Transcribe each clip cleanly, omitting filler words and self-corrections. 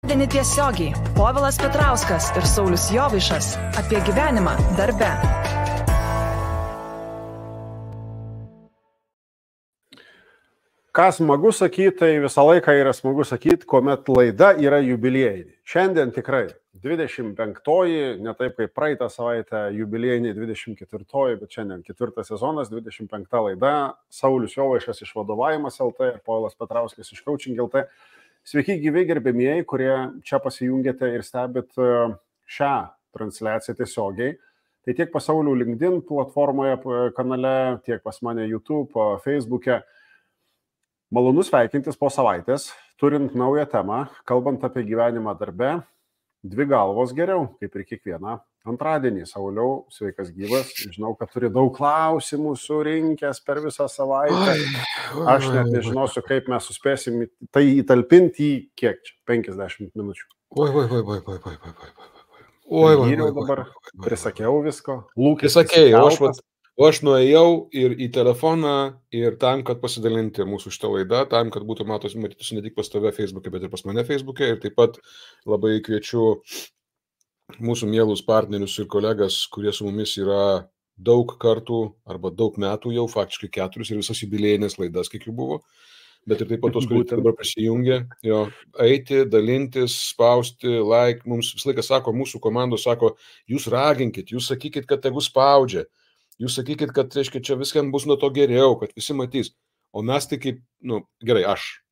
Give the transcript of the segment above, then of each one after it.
Dieni tiesiogiai. Povilas Petrauskas ir Saulius Jovaišas apie gyvenimą darbe. Ką smagu sakyti, tai visą laiką yra smagu sakyti, kuomet laida yra jubiliejinė. Šiandien tikrai 25-oji, ne taip kaip praeitą savaitę jubiliejinė 24-oji, bet šiandien 4 sezonas, 25 laida. Saulius Jovaišas iš Vadovavimas LT ir Povilas Petrauskas iš Coaching LT. Sveiki gyvi gerbėmieji, kurie čia pasijungėte ir stebit šią transliaciją tiesiogiai. Tai tiek pas Saulių LinkedIn platformoje kanale, tiek pas mane YouTube, Facebook'e. Malonu sveikintis po savaitės, turint naują temą, kalbant apie gyvenimą darbe, dvi galvos geriau, kaip ir kiekvieną antradienį. Sauliau, sveikas gyvas, žinau, kad turi daug klausimų surinkęs per visą savaitę. Aš net nežinosiu, kaip mes suspėsim tai įtalpinti į kiek čia, 50 minučių. Gyriau dabar, prisakiau visko, lūkestis. Aš nuėjau ir į telefoną ir tam, kad pasidalinti mūsų šitą laidą, tam, kad būtų matytųsi ne tik pas tave Facebook'e, bet ir pas mane Facebook'e. Ir taip pat labai kviečiu mūsų mielus partnerius ir kolegas, kurie su mumis yra daug kartų arba daug metų jau, faktiškai 4 ir visas jubiliejinės laidas, kiek jų buvo. Bet ir taip pat tos, kurie dabar prisijungia, eiti, dalintis, spausti, like. Mums visą laiką sako, mūsų komandos sako, jūs raginkit, jūs sakykit, kad tegu spaudžia. Jūs sakykit, kad reiškia, čia viskam bus nuo to geriau, kad visi matys. O mes tai kaip, gerai,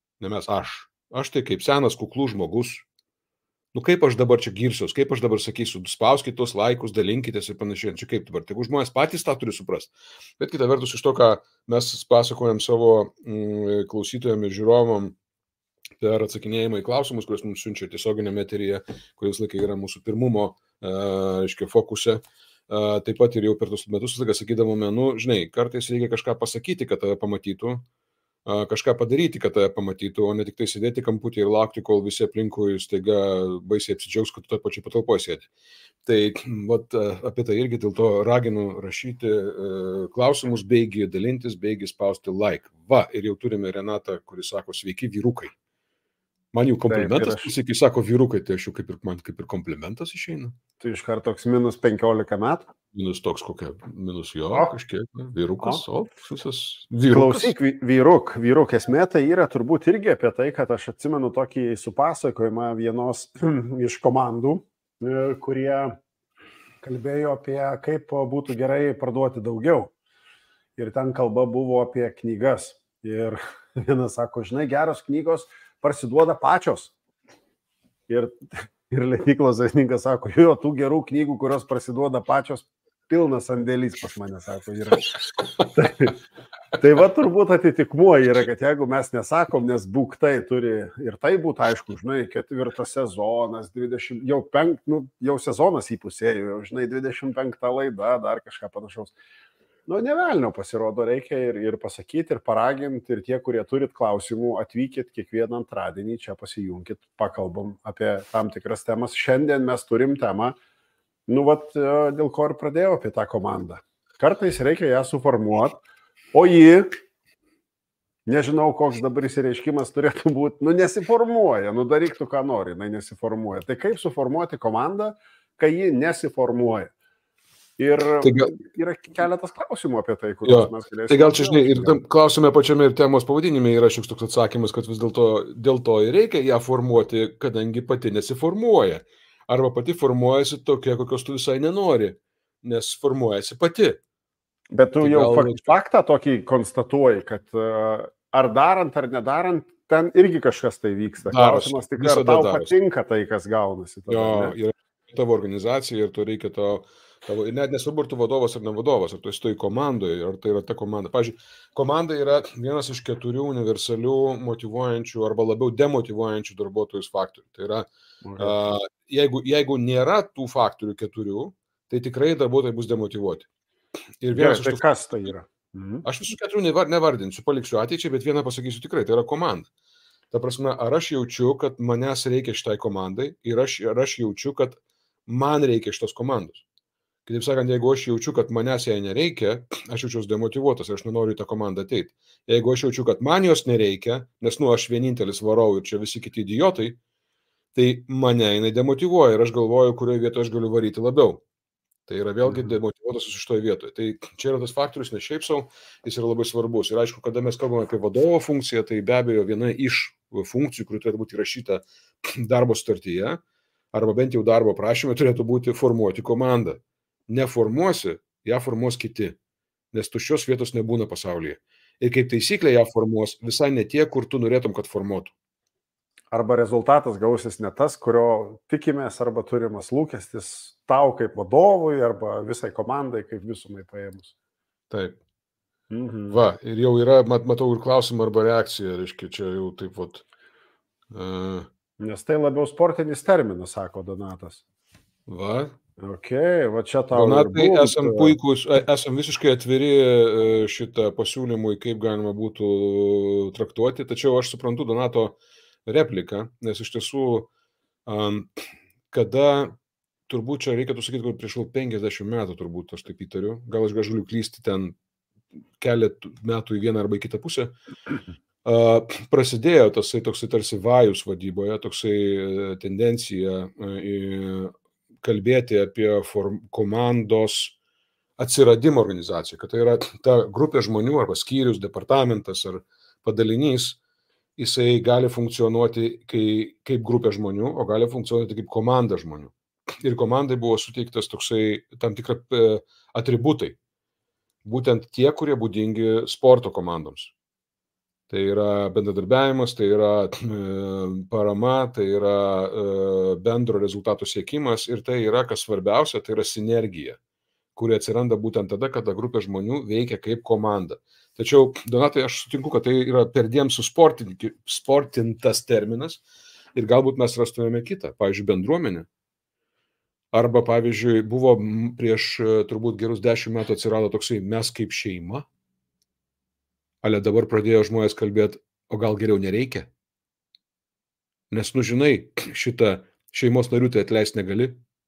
aš tai kaip senas kuklus žmogus. Kaip aš dabar čia girsiuos, kaip aš dabar sakysiu, spauskit tos laikus, dalinkitės ir panašiai. Čia kaip dabar, tegu žmonės patys tą turi suprasti. Bet kita vertus, iš to, ką mes pasakojam savo klausytojams ir žiūrovam per atsakinėjimą į klausimus, kuriuos mums siunčia tiesioginėme eteryje, kuris laikai yra mūsų pirmumo, fokuse. Taip pat ir jau per tos metus sakydavome, žinai, kartais reikia kažką pasakyti, kad tave pamatytų, kažką padaryti, kad tave pamatytų, o ne tik tai sėdėti kamputį ir laukti, kol visi aplinkui staiga baisiai apsidžiaugs, kad tu toje pačiai patalpoje sėdi. Tai apie tai irgi dėl to raginu rašyti klausimus, beigi dalintis, beigi spausti like. Ir jau turime Renatą, kuris sako, sveiki vyrukai. Man jau komplimentas, kai sako vyrukai, tai aš jau man kaip ir komplimentas išeina. Tai iš karto toks minus 15 metų? Minus toks kokia, minus jo, kažkiek, vyrukas, visas vyrukas. Klausyk, vyruk, esmė tai yra turbūt irgi apie tai, kad aš atsimenu tokį supasakojimą vienos iš komandų, kurie kalbėjo apie kaip būtų gerai parduoti daugiau. Ir ten kalba buvo apie knygas. Ir vienas sako, žinai, geros knygos parsiduoda pačios. Ir leidyklos savininkas sako, tų gerų knygų, kurios parsiduoda pačios, pilnas sandėlys pas mane, sako, yra. Tai turbūt atitikmuo yra, kad jeigu mes nesakom, nes būk tai turi ir tai būtų aišku, žinai, 4 sezonas, 20, jau sezonas įpusėjo, jau, žinai, 25 laida, dar kažką panašaus. Nevelnio pasirodo, reikia ir pasakyti, ir paraginti, ir tie, kurie turit klausimų, atvykit kiekvieną antradienį, čia pasijunkit, pakalbam apie tam tikras temas. Šiandien mes turim temą, dėl ko ir pradėjau apie tą komandą. Kartais reikia ją suformuoti, o ji, nežinau, koks dabar įsireiškimas turėtų būti, nesiformuoja, daryk tu ką nori, nesiformuoja. Tai kaip suformuoti komandą, kai ji nesiformuoja? Ir yra keletas klausimų apie tai, kuriuos mes galėsime. Tai gal čia, žinai, ir klausime pačiame ir temos pavadinime yra šioks toks atsakymas, kad vis dėl to ir reikia ją formuoti, kadangi pati nesiformuoja. Arba pati formuojasi tokia, kokios tu visai nenori, nes formuojasi pati. Bet tu jau faktą tokį konstatuoji, kad ar darant, ar nedarant, ten irgi kažkas tai vyksta. Klausimas tik, ar tau patinka tai, kas gaunasi. Yra tavo organizacija ir tu reikia ir net nesvarbu, ar tu vadovas ar ne vadovas, ar tu esi toj komandoje, ar tai yra ta komanda. Pavyzdžiui, komanda yra vienas iš 4 universalių motyvuojančių arba labiau demotyvuojančių darbuotojus faktorių. Tai yra, jeigu nėra tų faktorių 4, tai tikrai darbuotojai bus demotyvuoti. Tai kas tai yra? Aš visų 4 nevardinsiu, paliksiu ateičiai, bet vieną pasakysiu tikrai, tai yra komanda. Ta prasme, ar aš jaučiu, kad manęs reikia šitai komandai ir aš jaučiu, kad man reikia šitos komandos. Kitaip sakant, jeigu aš jaučiu, kad manęs jai nereikia, aš jaučiuosi demotyvuotas ir aš nenoriu į tą komandą ateiti. Jeigu aš jaučiu, kad man jos nereikia, nes aš vienintelis varau ir čia visi kiti idiotai, Tai mane jinai demotyvuoja ir aš galvoju, kurioje vietoje aš galiu varyti labiau. Tai yra vėlgi demotyvuotas iš toje vietoje. Tai čia yra tas faktorius, ne šiaip savo, jis yra labai svarbus. Ir aišku, kada mes kalbame apie vadovo funkciją, tai be abejo viena iš funkcijų, kuri turėtų būti įrašyta darbo sutartyje, arba bent jau darbo prašymė, turėtų būti formuoti komandą. Neformuosi, ją formuos kiti, nes tuščios vietos nebūna pasaulyje. Ir kaip taisyklė ją formuos visai ne tie, kur tu norėtum, kad formuotų. Arba rezultatas gausis ne tas, kurio tikimės, arba turimas lūkestis tau kaip vadovui, arba visai komandai kaip visumai paėmus. Taip. Va, ir jau yra, matau ir klausimą arba reakciją, reiškia, čia jau taip vat. Nes tai labiau sportinis terminas, sako Donatas. Va. Ok, va čia tau. Donatai, esam puikūs, esam visiškai atviri šitą pasiūlymui, kaip galima būtų traktuoti, tačiau aš suprantu Donato repliką, nes iš tiesų, kada, turbūt čia reikėtų sakyti, kad prieš 50 metų turbūt, aš taip įtariu, gal aš galiu klysti ten keletą metų į vieną arba į kitą pusę, prasidėjo toksai tarsi vajus vadyboje, toksai tendencija kalbėti apie komandos atsiradimo organizaciją, kad tai yra ta grupė žmonių arba skyrius, departamentas ar padalinys, jisai gali funkcionuoti kaip grupė žmonių, o gali funkcionuoti kaip komanda žmonių. Ir komandai buvo suteiktas toksai tam tikra atributai. Būtent tie, kurie būdingi sporto komandoms. Tai yra bendradarbiavimas, tai yra parama, tai yra bendro rezultato siekimas ir tai yra, kas svarbiausia, tai yra sinergija, kuri atsiranda būtent tada, kada grupė žmonių veikia kaip komanda. Tačiau, Donatai, aš sutinku, kad tai yra perdėm susportintas terminas ir galbūt mes rastumėme kitą, pavyzdžiui, bendruomenę. Arba, pavyzdžiui, buvo prieš turbūt gerus 10 metų atsirado toksai mes kaip šeima. Ale dabar pradėjo žmonės kalbėti, o gal geriau nereikia? Nes, žinai, šitą šeimos narių tai atleisti negali.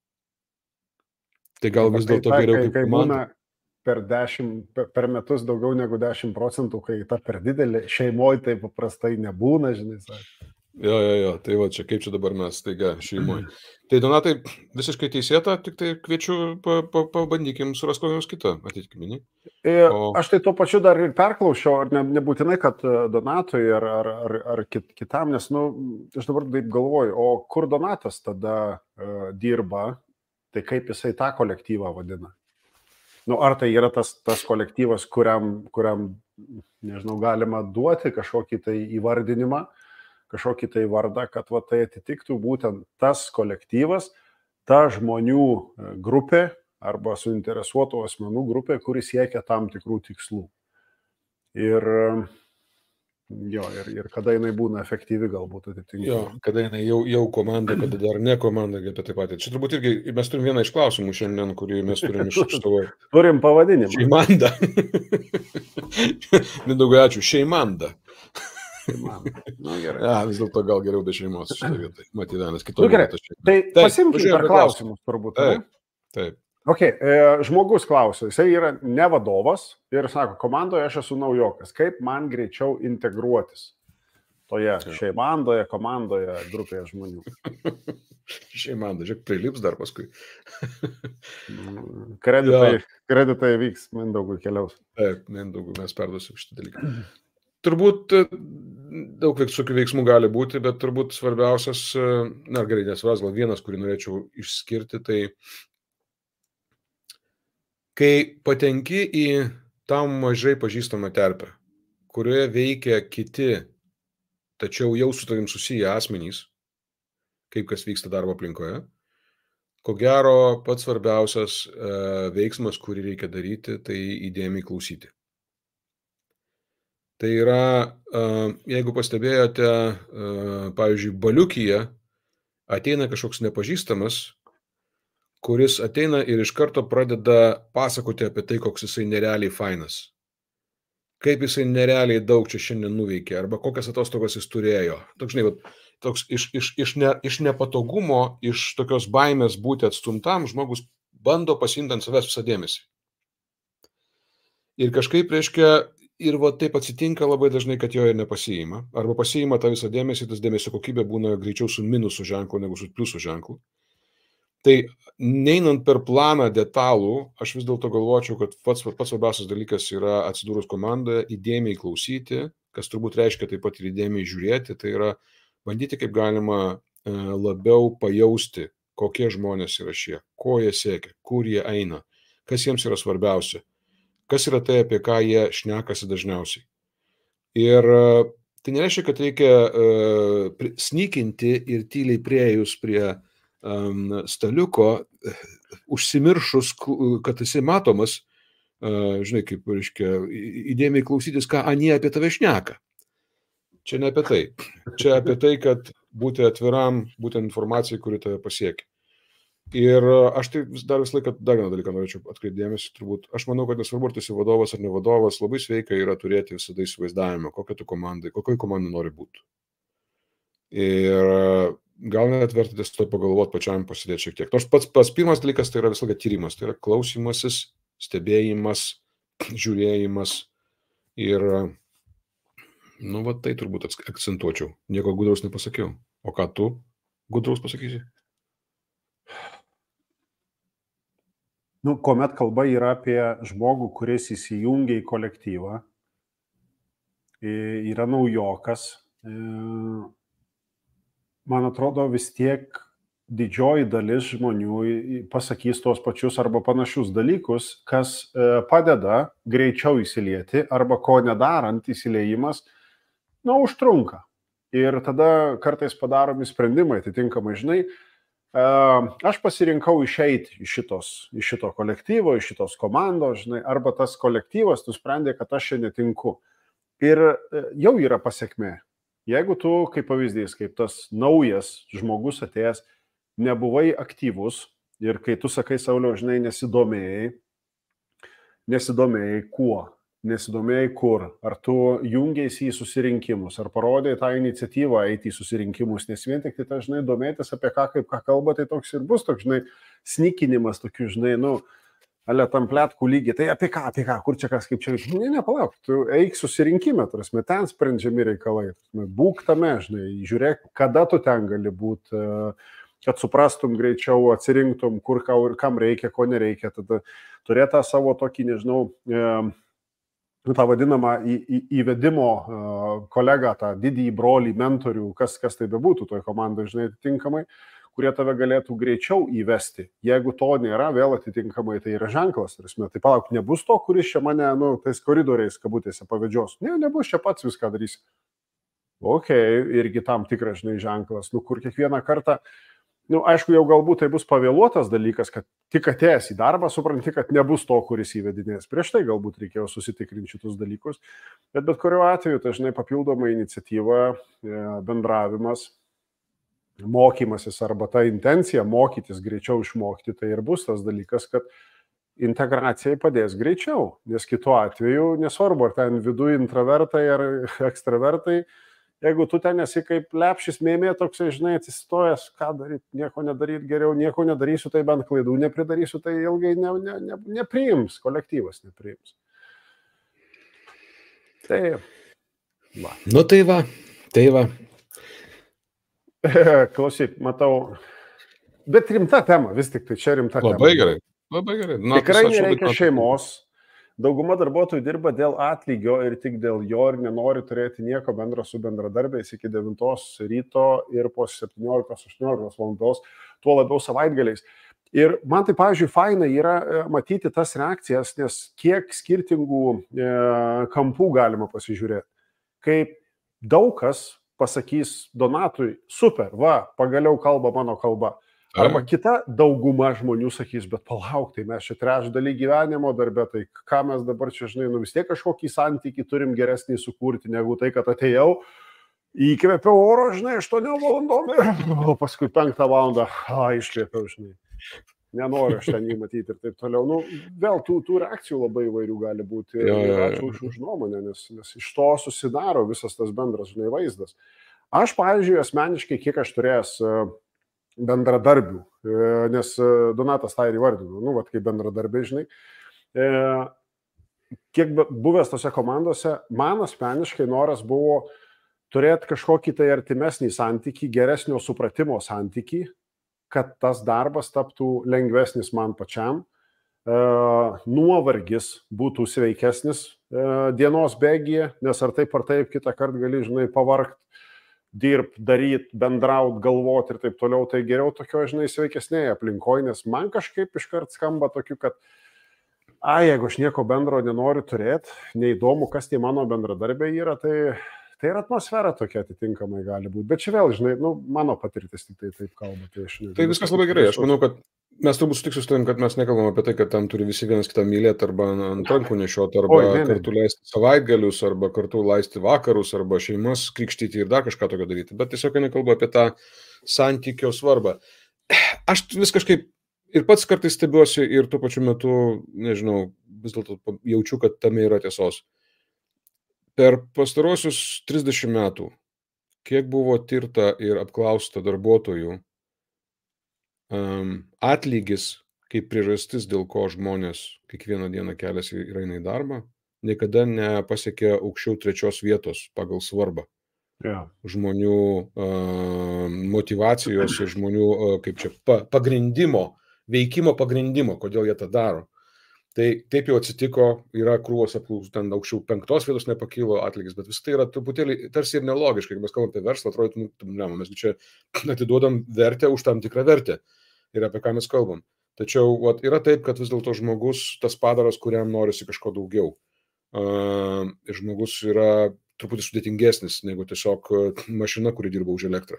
Tai gal vis dėlto geriau kaip komanda. Per metus daugiau negu 10%, kai ta per didelė šeimoje tai paprastai nebūna, žinai. Jo, tai va čia kaip čia dabar mes taiga šeimoje. Tai Donatai, visiškai teisėta, tik tai kviečiu, pabandykim surasti kokią nors kitą ateitkime. Aš tai tuo pačiu dar ir perklausiau, ar nebūtinai, kad Donatui ar kitam, nes, aš dabar taip galvoju, o kur Donatas tada dirba, tai kaip jisai tą kolektyvą vadina? Ar tai yra tas kolektyvas, kuriam, nežinau, galima duoti kažkokį tai įvardinimą, kažkokį tai vardą, kad tai atitiktų būtent tas kolektyvas, ta žmonių grupė arba suinteresuotų asmenų grupė, kuri siekia tam tikrų tikslų. Ir kada jinai būna efektyvi galbūt atitinkamai. Jo, kada jinai jau komanda, kada dar ne komanda, apie tai patį. Čia turbūt irgi mes turim vieną iš klausimų šiandien, kurį mes turim iš tavo. Turim pavadinimą. Šeimanda. Mindaugai, ačiū. Šeimanda. Gerai. Vis dėlto gal geriau be šeimos šitą vietą. Matydanas kito. Gerai, tai pasimkim per klausimus turbūt. Taip. Ok, žmogus klausia, jisai yra ne vadovas ir sako, komandoje aš esu naujokas, kaip man greičiau integruotis toje šeimandoje, komandoje, grupėje žmonių? Šeimanda, žiūrėk, prilips dar paskui. Kreditai vyks, Mindaugui keliaus. Taip, Mindaugui mes perduosim šitą dalyką. Turbūt daug veiksmų gali būti, bet turbūt svarbiausias, gerai, nesvars, gal vienas, kurį norėčiau išskirti, tai kai patenki į tam mažai pažįstamą terpę, kurioje veikia kiti, tačiau jau su tavim susiję asmenys, kaip kas vyksta darbo aplinkoje, ko gero pats svarbiausias veiksmas, kurį reikia daryti, tai įdėmiai klausyti. Tai yra, jeigu pastebėjote, pavyzdžiui, baliukyje ateina kažkoks nepažįstamas, kuris ateina ir iš karto pradeda pasakoti apie tai, koks jisai nerealiai fainas. Kaip jisai nerealiai daug čia šiandien nuveikė, arba kokias atostogas jis turėjo. Toks iš nepatogumo, iš tokios baimės būti atstumtam, žmogus bando pasiimti ant savęs visą dėmesį. Ir kažkaip, reiškia, Ir va taip atsitinka labai dažnai, kad jo ir nepasiima. Arba pasiima tą visą dėmesį, tas dėmesio kokybė būna greičiau su minusų ženklu negu su pliusų ženklu. Tai neinant per planą detalų, aš vis dėlto galvočiau, kad pats svarbiausias dalykas yra atsidūrus komandoje įdėmiai klausyti, kas turbūt reiškia taip pat ir įdėmiai žiūrėti, tai yra bandyti kaip galima labiau pajausti, kokie žmonės yra šie, ko jie siekia, kur jie eina, kas jiems yra svarbiausia, kas yra tai, apie ką jie šnekasi dažniausiai. Ir tai nereiškia, kad reikia snykinti ir tyliai priejus prie staliuko, užsimiršus, kad esi matomas, žinai, kaip, reiškia, įdėmiai klausytis, ką anie apie tave šneka. Čia ne apie tai. Čia apie tai, kad būti atviram, būtent informacijai, kuri tave pasiekia. Ir aš tai dar visą laiką dar vieną dalyką norėčiau atkreipti dėmesį, turbūt. Aš manau, kad nesvarbu, ar tu esi vadovas ar ne vadovas, labai sveika yra turėti visada įsivaizdavimą, kokioj komandai nori būti. Ir gal net vertėtis to pagalvoti pačiam pasidėti šiek tiek. Nors pats pirmas dalykas tai yra visą laiką tyrimas, tai yra klausymasis, stebėjimas, žiūrėjimas ir, nu, va tai turbūt akcentuočiau. Nieko gudraus nepasakiau. O ką tu gudraus pasakysi? Nu, kuomet kalba yra apie žmogų, kuris įsijungia į kolektyvą, yra naujokas, man atrodo vis tiek didžioji dalis žmonių pasakys tos pačius arba panašius dalykus, kas padeda greičiau įsilieti arba ko nedarant įsiliejimas, nu, užtrunka. Ir tada kartais padaromi sprendimai, atitinkamai, žinai, aš pasirinkau išeiti iš šito kolektyvo, iš šitos komandos, žinai, arba tas kolektyvas nusprendė, kad aš čia netinku. Ir jau yra pasiekmė. Jeigu tu, kaip pavyzdys, kaip tas naujas žmogus atėjęs, nebuvai aktyvus ir kai tu sakai, Sauliau, žinai, nesidomėjai kuo, nesidomėjai kur, ar tu jungiaisi į susirinkimus, ar parodai tą iniciatyvą eiti į susirinkimus, nes vien tik tai, žinai, domėtis apie ką kalba, tai toks ir bus, toks, žinai, snikinimas, tokių, žinai, nu, ale tam pletkų lygiai, tai apie ką, kur čia kas, kaip čia, nepalauk, tu eik susirinkime, tarsi, ten sprendžiami reikalai, būk tame, žinai, žiūrėk, kada tu ten gali būti, kad suprastum greičiau, atsirinktum, kur kam reikia, ko nereikia, tada turėtų savo tokį, nežinau, tą vadinamą įvedimo kolegą, tą didįjį brolį, mentorių, kas tai bebūtų toj komandai, žinai, atitinkamai, kurie tave galėtų greičiau įvesti. Jeigu to nėra, vėl atitinkamai tai yra ženklas. Tai palauk, nebus to, kuris čia mane, nu, tais koridoriais, kabutėse, pavedžios. Ne, nebus, čia pats viską darysi. Ok, irgi tam tikras, žinai, ženklas, nu, kur kiekvieną kartą, nu, aišku, jau galbūt tai bus pavėluotas dalykas, kad tik atėjęs į darbą, supranti, kad nebus to, kuris įvedinės. Prieš tai galbūt reikėjo susitikrinti šitus dalykus, bet kuriuo atveju, tai žinai, papildoma iniciatyva, bendravimas, mokymasis arba ta intencija mokytis greičiau išmokti, tai ir bus tas dalykas, kad integracijai padės greičiau, nes kitu atveju, nesvarbu, ar ten viduje intravertai ar ekstravertai, jeigu tu ten esi kaip lepšis mėmė, toksai, žinai, atsistojęs, ką daryti, nieko nedaryti geriau, nieko nedarysiu, tai bent klaidų nepridarysiu, tai ilgai nepriims, kolektyvas nepriims. Tai va. Nu tai va. Klausyk, matau, bet rimta tema, vis tik tai čia rimta tema. Labai gerai. Na, tikrai nereikia šeimos. Dauguma darbuotojų dirba dėl atlygio ir tik dėl jo ir nenori turėti nieko bendro su bendradarbiais iki 9 ryto ir po 17-18 valandos, tuo labiau savaitgaliais. Ir man tai, pavyzdžiui, faina yra matyti tas reakcijas, nes kiek skirtingų kampų galima pasižiūrėti. Kaip daug kas pasakys Donatui, super, va, pagaliau kalba mano kalba. Arba kita dauguma žmonių sakys, bet palauk, tai mes čia trečdalį gyvenimo darbe, tai ką mes dabar čia, žinai, nu vis tiek kažkokį santykį turim geresnį sukurti, negu tai, kad atėjau, įkvėpiau oro, žinai, 8 valandom, o paskui 5 valandą, iškvėpiau, žinai, nenoriu aš ten jį matyti ir taip toliau. Nu, vėl tų reakcijų labai įvairių gali būti ir ačiū už nuomonę, nes iš to susidaro visas tas bendras, žinai, vaizdas. Aš, pavyzdžiui, asmeniškai, kiek aš turėjęs bendradarbių, nes Donatas tą ir įvardino, nu, vat, kaip bendradarbiai, žinai. kiek buvęs tose komandose, man asmeniškai noras buvo turėti kažkokį tai artimesnį santykį, geresnio supratimo santykį, kad tas darbas taptų lengvesnis man pačiam, nuovargis būtų sveikesnis dienos bėgyje, nes ar taip kitą kartą gali, žinai, pavargti, dirbti, daryti, bendrauti, galvoti ir taip toliau, tai geriau tokio, žinai, sveikesnėje aplinkoje, nes man kažkaip iškart skamba tokiu, kad jeigu aš nieko bendro nenoriu turėti, neįdomu, kas tie mano bendradarbiai yra, tai ir atmosfera tokia atitinkamai gali būti. Bet čia vėl, žinai, mano patirtis tik tai taip kalba. Tai viskas labai gerai. Aš manau, kad mes turbūt sutiksiu su tavim, kad mes nekalbam apie tai, kad ten turi visi vienas kitą mylėti arba ant rankų nešioti, arba kartu leisti savaitgalius, arba kartu leisti vakarus, arba šeimas krikštyti ir dar kažką tokio daryti. Bet tiesiog nekalbu apie tą santykio svarbą. Aš vis kažkaip ir pats kartais stebiuosi ir tuo pačiu metu, nežinau, vis dėlto jaučiu, kad tame yra tiesos. Per pastarosius 30 metų, kiek buvo tirta ir apklausta darbuotojų, atlygis kaip priežastis, dėl ko žmonės kiekvieną dieną keliasi ir eina į darbą, niekada nepasiekė aukščiau 3 vietos pagal svarbą. Žmonių motyvacijos ir žmonių kaip čia pagrindimo, veikimo pagrindimo, kodėl jie tą daro. Tai taip jau atsitiko, yra krūvos apklausų, ten aukščiau 5 vietos nepakilo atlygis, bet vis tai yra truputėlį tarsi ir nelogiškai, kai mes kalbam apie verslą, atrodytų, mes čia atiduodam vertę už tam tikrą vertę ir apie ką mes kalbam. Tačiau yra taip, kad vis dėlto žmogus, tas padaras, kuriam norisi kažko daugiau. Ir žmogus yra truputį sudėtingesnis negu tiesiog mašina, kuri dirba už elektrą.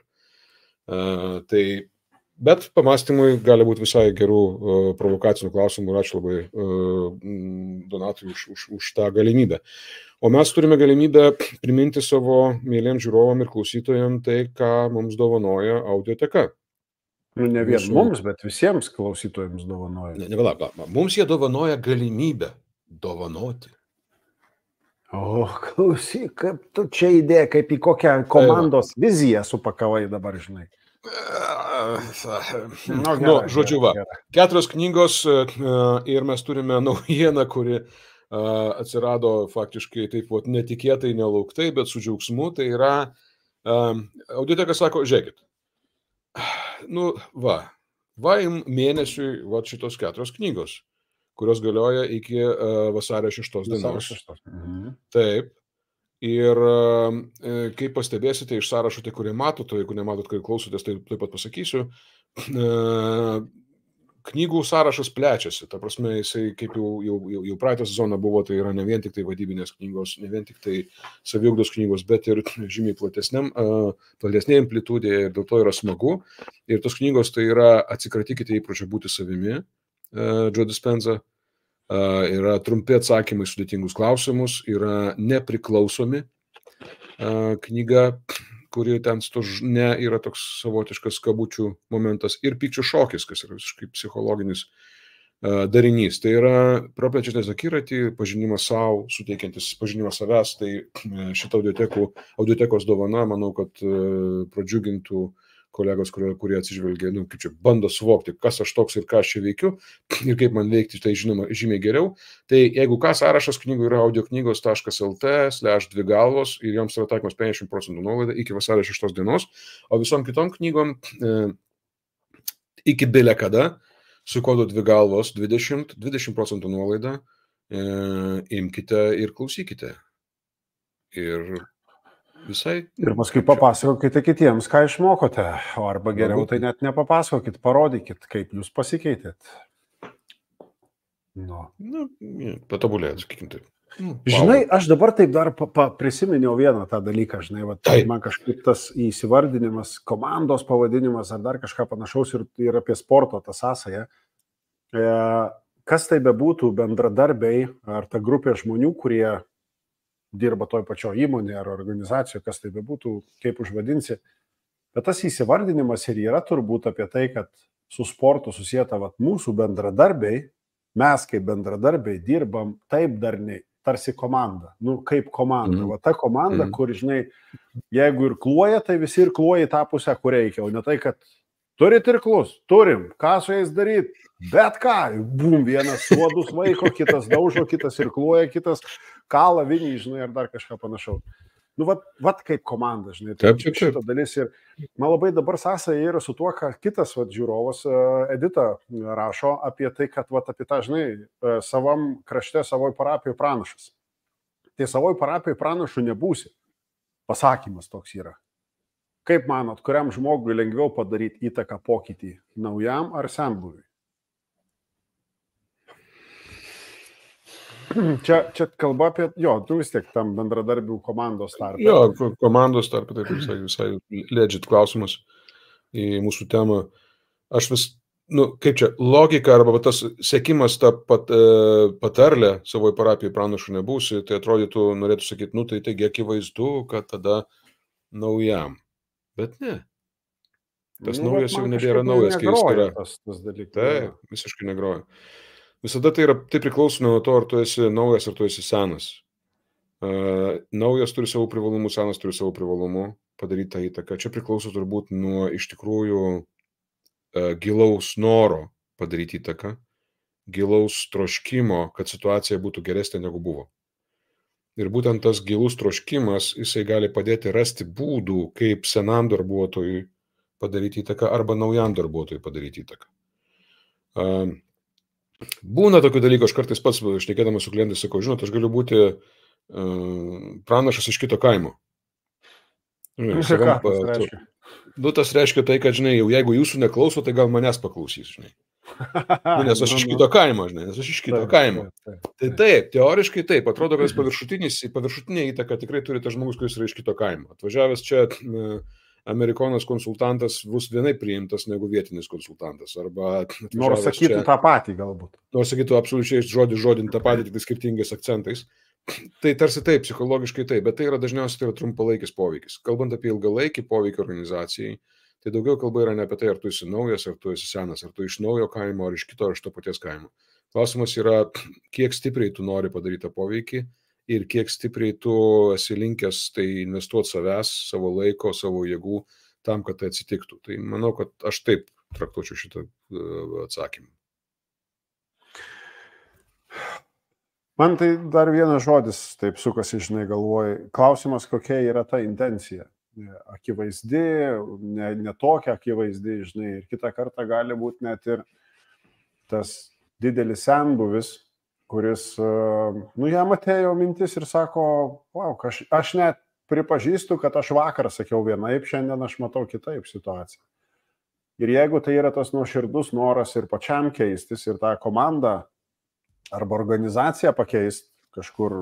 Bet pamastymui gali būti visai gerų provokacinių klausimų ir ačiū labai Donatui už tą galimybę. O mes turime galimybę priminti savo mėliem žiūrovam ir klausytojam tai, ką mums dovanoja Audioteka. Ne vien mums, bet visiems klausytojams dovanoja. Mums jie dovanoja galimybę dovanoti. O, klausyk, kaip tu čia idėja, kaip į kokią komandos viziją supakavai dabar, žinai. Žodžiu, 4 knygos ir mes turime naujieną, kuri atsirado faktiškai taip netikėtai, nelauktai, bet su džiaugsmu. Tai yra, Audioteka sako, žiūrėkit, mėnesiui šitos 4 knygos, kurios galioja iki vasario 6 dienos. Taip. Ir kaip pastebėsite iš sąrašo, tai kurie matote, jeigu nematot, kai klausotės, tai taip pat pasakysiu, knygų sąrašas plečiasi. Ta prasme, jisai kaip jau praeitą sezoną buvo, tai yra ne vien tik tai vadybinės knygos, ne vien tik tai saviugdos knygos, bet ir žymiai platesnė amplitudė ir dėl to yra smagu. Ir tos knygos tai yra Atsikratykite įpročio būti savimi, Joe Dispenza. Yra trumpi atsakymai sudėtingus klausimus, yra Nepriklausomi knyga, kuri ten yra toks savotiškas kabučių momentas, ir Pykčio šokis, kas yra visiškai psichologinis darinys. Tai yra praplečiantis akiratį, pažinimas savo, suteikiantis pažinimą savęs. Tai šitą audiotekos dovana, manau, kad pradžiugintų kolegos, kurie atsižvelgia, kaip čia bando suvokti, kas aš toks ir ką aš čia veikiu ir kaip man veikti, tai žinoma, žymiai geriau. Tai jeigu ką, sąrašas knygų yra audioknygos.lt/2galvos ir joms yra taikomas 50% nuolaida iki vasario 6 dienos, o visom kitom knygom iki bile kada su kodu 2galvos 20% nuolaida imkite ir klausykite. Ir paskui papasakokite kitiems, ką išmokote, o arba geriau tai net nepapasakokit, parodykit, kaip jūs pasikeitėt. Patobulėjot, sakykim taip. Žinai, aš dabar taip dar prisiminiau vieną tą dalyką, žinai, man kažkaip tas įsivardinimas, komandos pavadinimas ar dar kažką panašaus ir apie sporto tą sąsają. Kas tai bebūtų bendradarbiai ar ta grupė žmonių, kurie dirba toj pačio įmonėje ar organizacijoje, kas tai bebūtų, kaip užvadinsi. Bet tas įsivardinimas ir yra turbūt apie tai, kad su sportu susieta mūsų bendradarbiai, mes kaip bendradarbiai dirbam taip darniai, tarsi komanda. Kaip komanda. Ta komanda, kur, žinai, jeigu ir kluoja, tai visi ir kluoja į tą pusę, kur reikia, o ne tai, kad Turit irklus? Turim. Ką su jais daryti? Bet ką. Bum, vienas suodus vaiko, kitas daužo, kitas irkluoja, kitas kala vinį, žinai, ar dar kažką panašaus. Nu, vat kaip komanda, žinai, tai šito dalis ir man labai dabar sąsaja yra su tuo, ką kitas žiūrovas Edita rašo apie tai, kad apie tą, žinai, savam krašte, savoj parapijoje pranašas. Tai savoj parapijoje pranašų nebūsi. Pasakymas toks yra. Kaip manot, kuriam žmogui lengviau padaryti įtaką pokytį, naujam ar senbuviui? Čia kalba apie, tu vis tiek tam bendradarbių komandos tarpe. Jo, komandos tarpe, tai visai legit klausimas į mūsų temą. Aš vis, kaip čia, logika arba tas sekimas tą patarlę savoje parapijoje pranašų nebūsi, tai atrodytų, norėtų sakyti, tai taigi akivaizdu, kad tada naujam. Bet ne. Tas naujas jau nebėra naujas, kai jis yra. Tas dalykas. Tai, visiškai negroja. Visada tai priklauso nuo to, ar tu esi naujas, ar tu esi senas. Naujas turi savo privalumų, senas turi savo privalumų padaryti tą įtaką. Čia priklauso turbūt nuo iš tikrųjų gilaus noro padaryti įtaką, gilaus troškimo, kad situacija būtų geresnė negu buvo. Ir būtent tas gilus troškimas, jisai gali padėti rasti būdų, kaip senam darbuotojui padaryti įtaką arba naujam darbuotojui padaryti įtaką. Būna tokių dalykų, aš kartais pats šnekėdamas su klientais sakau, žinot, aš galiu būti pranašas iš kito kaimo. Ką tas reiškia? Tas reiškia tai, kad, žinai, jau jeigu jūsų neklauso, tai gal manęs paklausys, žinai. Nes aš iš kito kaimo, žinai, nes aš iš kito kaimo. Tai taip, teoriškai taip, atrodo, kad paviršutinė įtaka tikrai turi tas žmogus, kuris yra iš kito kaimo. Atvažiavęs čia amerikonas konsultantas bus vienai priimtas negu vietinis konsultantas. Nors sakytų tą patį galbūt. Nors sakytų absoliučiai žodin tą patį, tik skirtingais akcentais. Tai tarsi taip, psichologiškai taip, bet tai yra dažniausiai tai yra trumpalaikis poveikis. Kalbant apie ilgalaikį poveikį organizacijai, tai daugiau kalba yra ne apie tai, ar tu esi naujas, ar tu esi senas, ar tu iš naujo kaimo, ar iš kito, ar iš to paties kaimo. Klausimas yra, kiek stipriai tu nori padaryti tą poveikį ir kiek stipriai tu esi linkęs tai investuoti savęs, savo laiko, savo jėgų tam, kad tai atsitiktų. Tai manau, kad aš taip traktuočiau šitą atsakymą. Man tai dar vienas žodis taip sukasi, žinai, galvoj. Klausimas, kokia yra ta intencija. Akivaizdi, ne tokia akivaizdi, žinai, ir kitą kartą gali būti net ir tas didelis senbuvis, kuris, jam atėjo mintis ir sako, aš net pripažįstu, kad aš vakar sakiau vienaip, šiandien aš matau kitaip situaciją. Ir jeigu tai yra tas nuoširdus noras ir pačiam keistis, ir tą komandą arba organizaciją pakeist, kažkur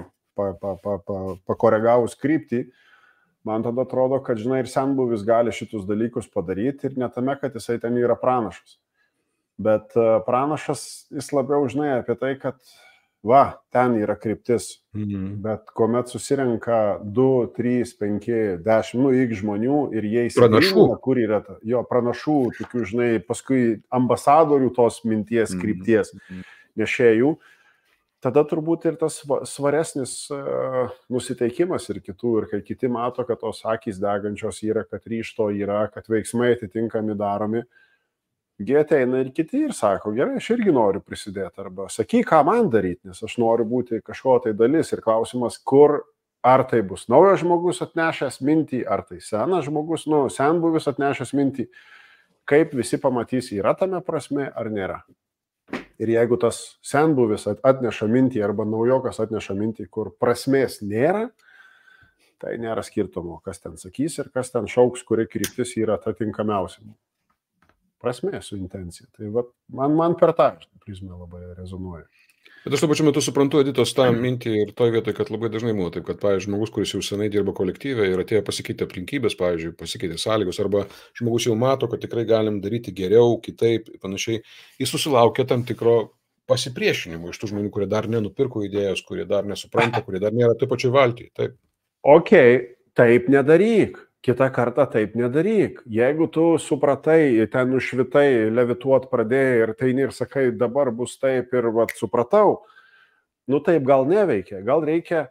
pakoregavus kryptį, man tada atrodo, kad, žinai, ir senbuvis gali šitus dalykus padaryti ir netame, kad jisai ten yra pranašas. Bet pranašas jis labiau, žinai, apie tai, kad ten yra kryptis. Bet kuomet susirenka 2, 3, 5, 10, x žmonių ir jie įsigilina, kur yra pranašų, tokių, žinai, paskui ambasadorių tos minties krypties nešėjų, tada turbūt ir tas svaresnis nusiteikimas ir kitų, ir kai kiti mato, kad tos akys degančios yra, kad ryžto yra, kad veiksmai atitinkami daromi, jie ateina ir kiti ir sako, gerai, aš irgi noriu prisidėti, arba sakyk, ką man daryti, nes aš noriu būti kažko tai dalis. Ir klausimas, ar tai bus naujas žmogus atnešęs mintį, ar tai senas žmogus, senbuvis atnešęs mintį, kaip visi pamatys, yra tame prasme ar nėra. Ir jeigu tas senbuvis atneša mintį arba naujokas atneša mintį, kur prasmės nėra, tai nėra skirtumo, kas ten sakys ir kas ten šauks, kuri kryptis yra ta tinkamiausia. Prasmė su intencija. Tai man per tą prizmę labai rezonuoja. Bet aš tuo pačiu metu suprantu Editos tą mintį ir toj vietoj, kad labai dažnai būna taip, kad, pavyzdžiui, žmogus, kuris jau senai dirba kolektyve ir atėjo pasikeitė aplinkybės, pavyzdžiui, pasikeitė sąlygos, arba žmogus jau mato, kad tikrai galim daryti geriau, kitaip, panašiai, jis susilaukia tam tikro pasipriešinimo iš tų žmonių, kurie dar nenupirko idėjos, kurie dar nesupranta, kurie dar nėra taip pačiai valtį. Taip. Taip nedaryk. Kitą kartą taip nedaryk. Jeigu tu supratai, ten nušvitai, levituot pradėjai ir tai ir sakai, dabar bus taip ir supratau, taip gal neveikia. Gal reikia,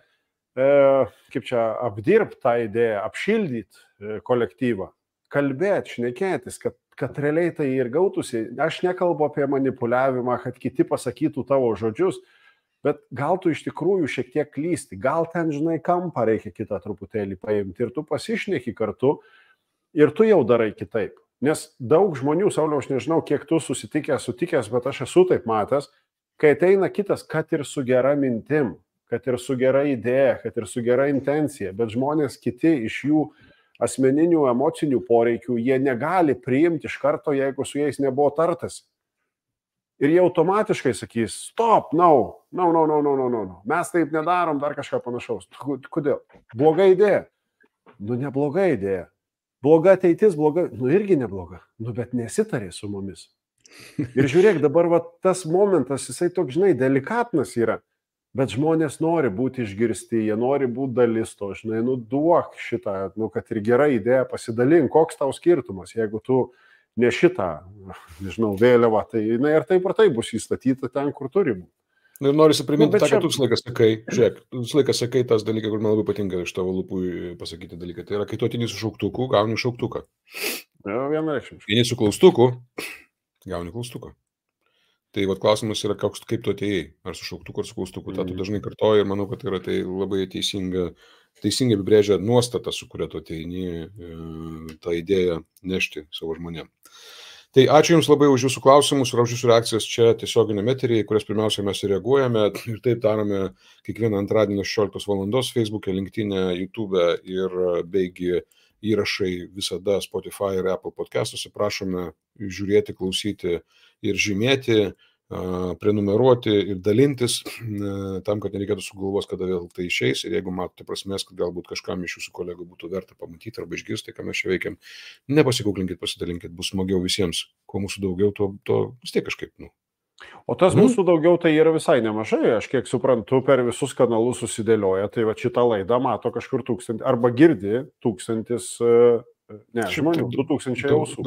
apdirbti tą idėją, apšildyti kolektyvą, kalbėti, šnekėtis, kad kad realiai tai ir gautųsi. Aš nekalbu apie manipuliavimą, kad kiti pasakytų tavo žodžius, bet gal tu iš tikrųjų šiek tiek klysti, gal ten, žinai, kampą reikia kitą truputėlį paimti ir tu pasišneki kartu ir tu jau darai kitaip. Nes daug žmonių, Sauliau, aš nežinau, kiek tu sutikęs, bet aš esu taip matęs, kai ateina kitas, kad ir su gera mintim, kad ir su gera idėja, kad ir su gera intencija, bet žmonės kiti iš jų asmeninių emocinių poreikių, jie negali priimti iš karto, jeigu su jais nebuvo tartas. Ir jie automatiškai sakys, stop, no, mes taip nedarom, dar kažką panašaus. Kodėl? Bloga idėja. Nu, nebloga idėja. Bloga ateitis, bloga, nu irgi nebloga. Nu, bet nesitarė su mumis. Ir žiūrėk, dabar va, tas momentas, jisai toks, žinai, delikatnas yra. Bet žmonės nori būti išgirsti, jie nori būti dalis to, žinai, nu duok šitą, nu, kad ir gera idėja pasidalink, koks tau skirtumas, jeigu tu ne šitą, nežinau, vėliavą, tai jinai ir taip bus įstatyta ten, kur turi būti. Ir noriu priminti tą, kad tu visą laiką sakai, žiūrėk, tu visą laiką sakai tas dalykas, kur man labai patinka iš tavo lūpų pasakyti dalyką, tai yra, kai tu atini su šauktuku, gauni šauktuką. Vienareikšmiškai. Atini su klaustuku, gauni klaustuką. Tai vat klausimas yra, kaip tu atėjai, ar su šauktuku, ar su klaustuku. Ta tu dažnai kartoji ir manau, kad tai yra tai labai teisingai apibrėžia nuostatą, su kuria tu ateini tą idėją nešti savo žmonėm. Tai ačiū Jums labai už Jūsų klausimus ir už Jūsų reakcijas čia tiesioginėme eteryje, kurias pirmiausia mes reaguojame ir taip darome kiekvieną antradienį 16 valandos Facebook'e, LinkedIn'e, YouTube'e ir beigi įrašai visada Spotify ir Apple podcastuose. Prašome žiūrėti, klausyti ir žymėti, prenumeruoti ir dalintis, tam, kad nereikėtų sugalvos, kada vėl tai išeis. Ir jeigu matote prasmės, kad galbūt kažkam iš Jūsų kolegų būtų verta pamatyti arba išgirsti, ką mes čia veikiam, nepasikūklinkit, pasidalinkit, bus smagiau visiems. Kuo mūsų daugiau, to vis tiek kažkaip. O tas mūsų daugiau tai yra visai nemažai, aš kiek suprantu, per visus kanalus susidėlioja, tai va šitą laidą mato kažkur 1000, arba girdi 1000, ne, žmonių, 2000 ausų.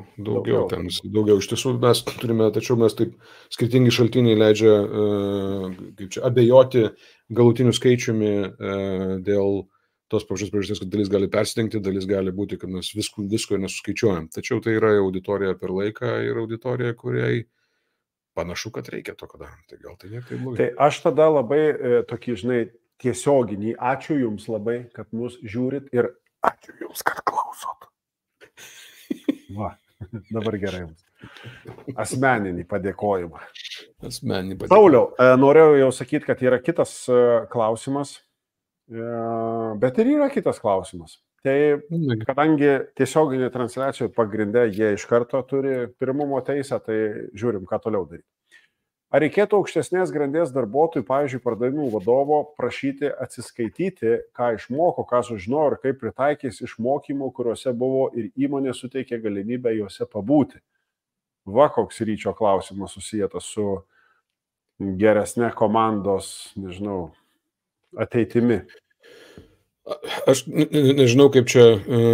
Daugiau. Iš tiesų mes turime, tačiau mes taip skirtingi šaltiniai leidžia abejoti galutiniu skaičiumi dėl tos pačios priežasties, kad dalis gali persidengti, dalis gali būti, kad mes visko nesuskaičiuojam. Tačiau tai yra auditorija per laiką ir auditorija, kuriai panašu, kad reikia to, ką darom. Tai gal tai nėra taip blogai. Tai aš tada labai tokį, žinai, tiesioginį, ačiū Jums labai, kad mus žiūrit ir ačiū Jums, kad klausot. Va, dabar gerai Jums. Asmeninį padėkojimą. Sauliau, norėjau jau sakyti, kad yra kitas klausimas, bet ir yra kitas klausimas. Tai kadangi tiesioginė transliacija pagrindė jie iš karto turi pirmumo teisę, tai žiūrim, ką toliau daryti. Ar reikėtų aukštesnės grandies darbuotojų, pavyzdžiui, pardavimų vadovo, prašyti atsiskaityti, ką išmoko, ką sužinojo ir kaip pritaikys iš mokymų, kuriuose buvo ir įmonė suteikė galimybę juose pabūti? Va, koks ryčio klausimas susijęs su geresnė komandos, nežinau, ateitimi. Aš nežinau, kaip čia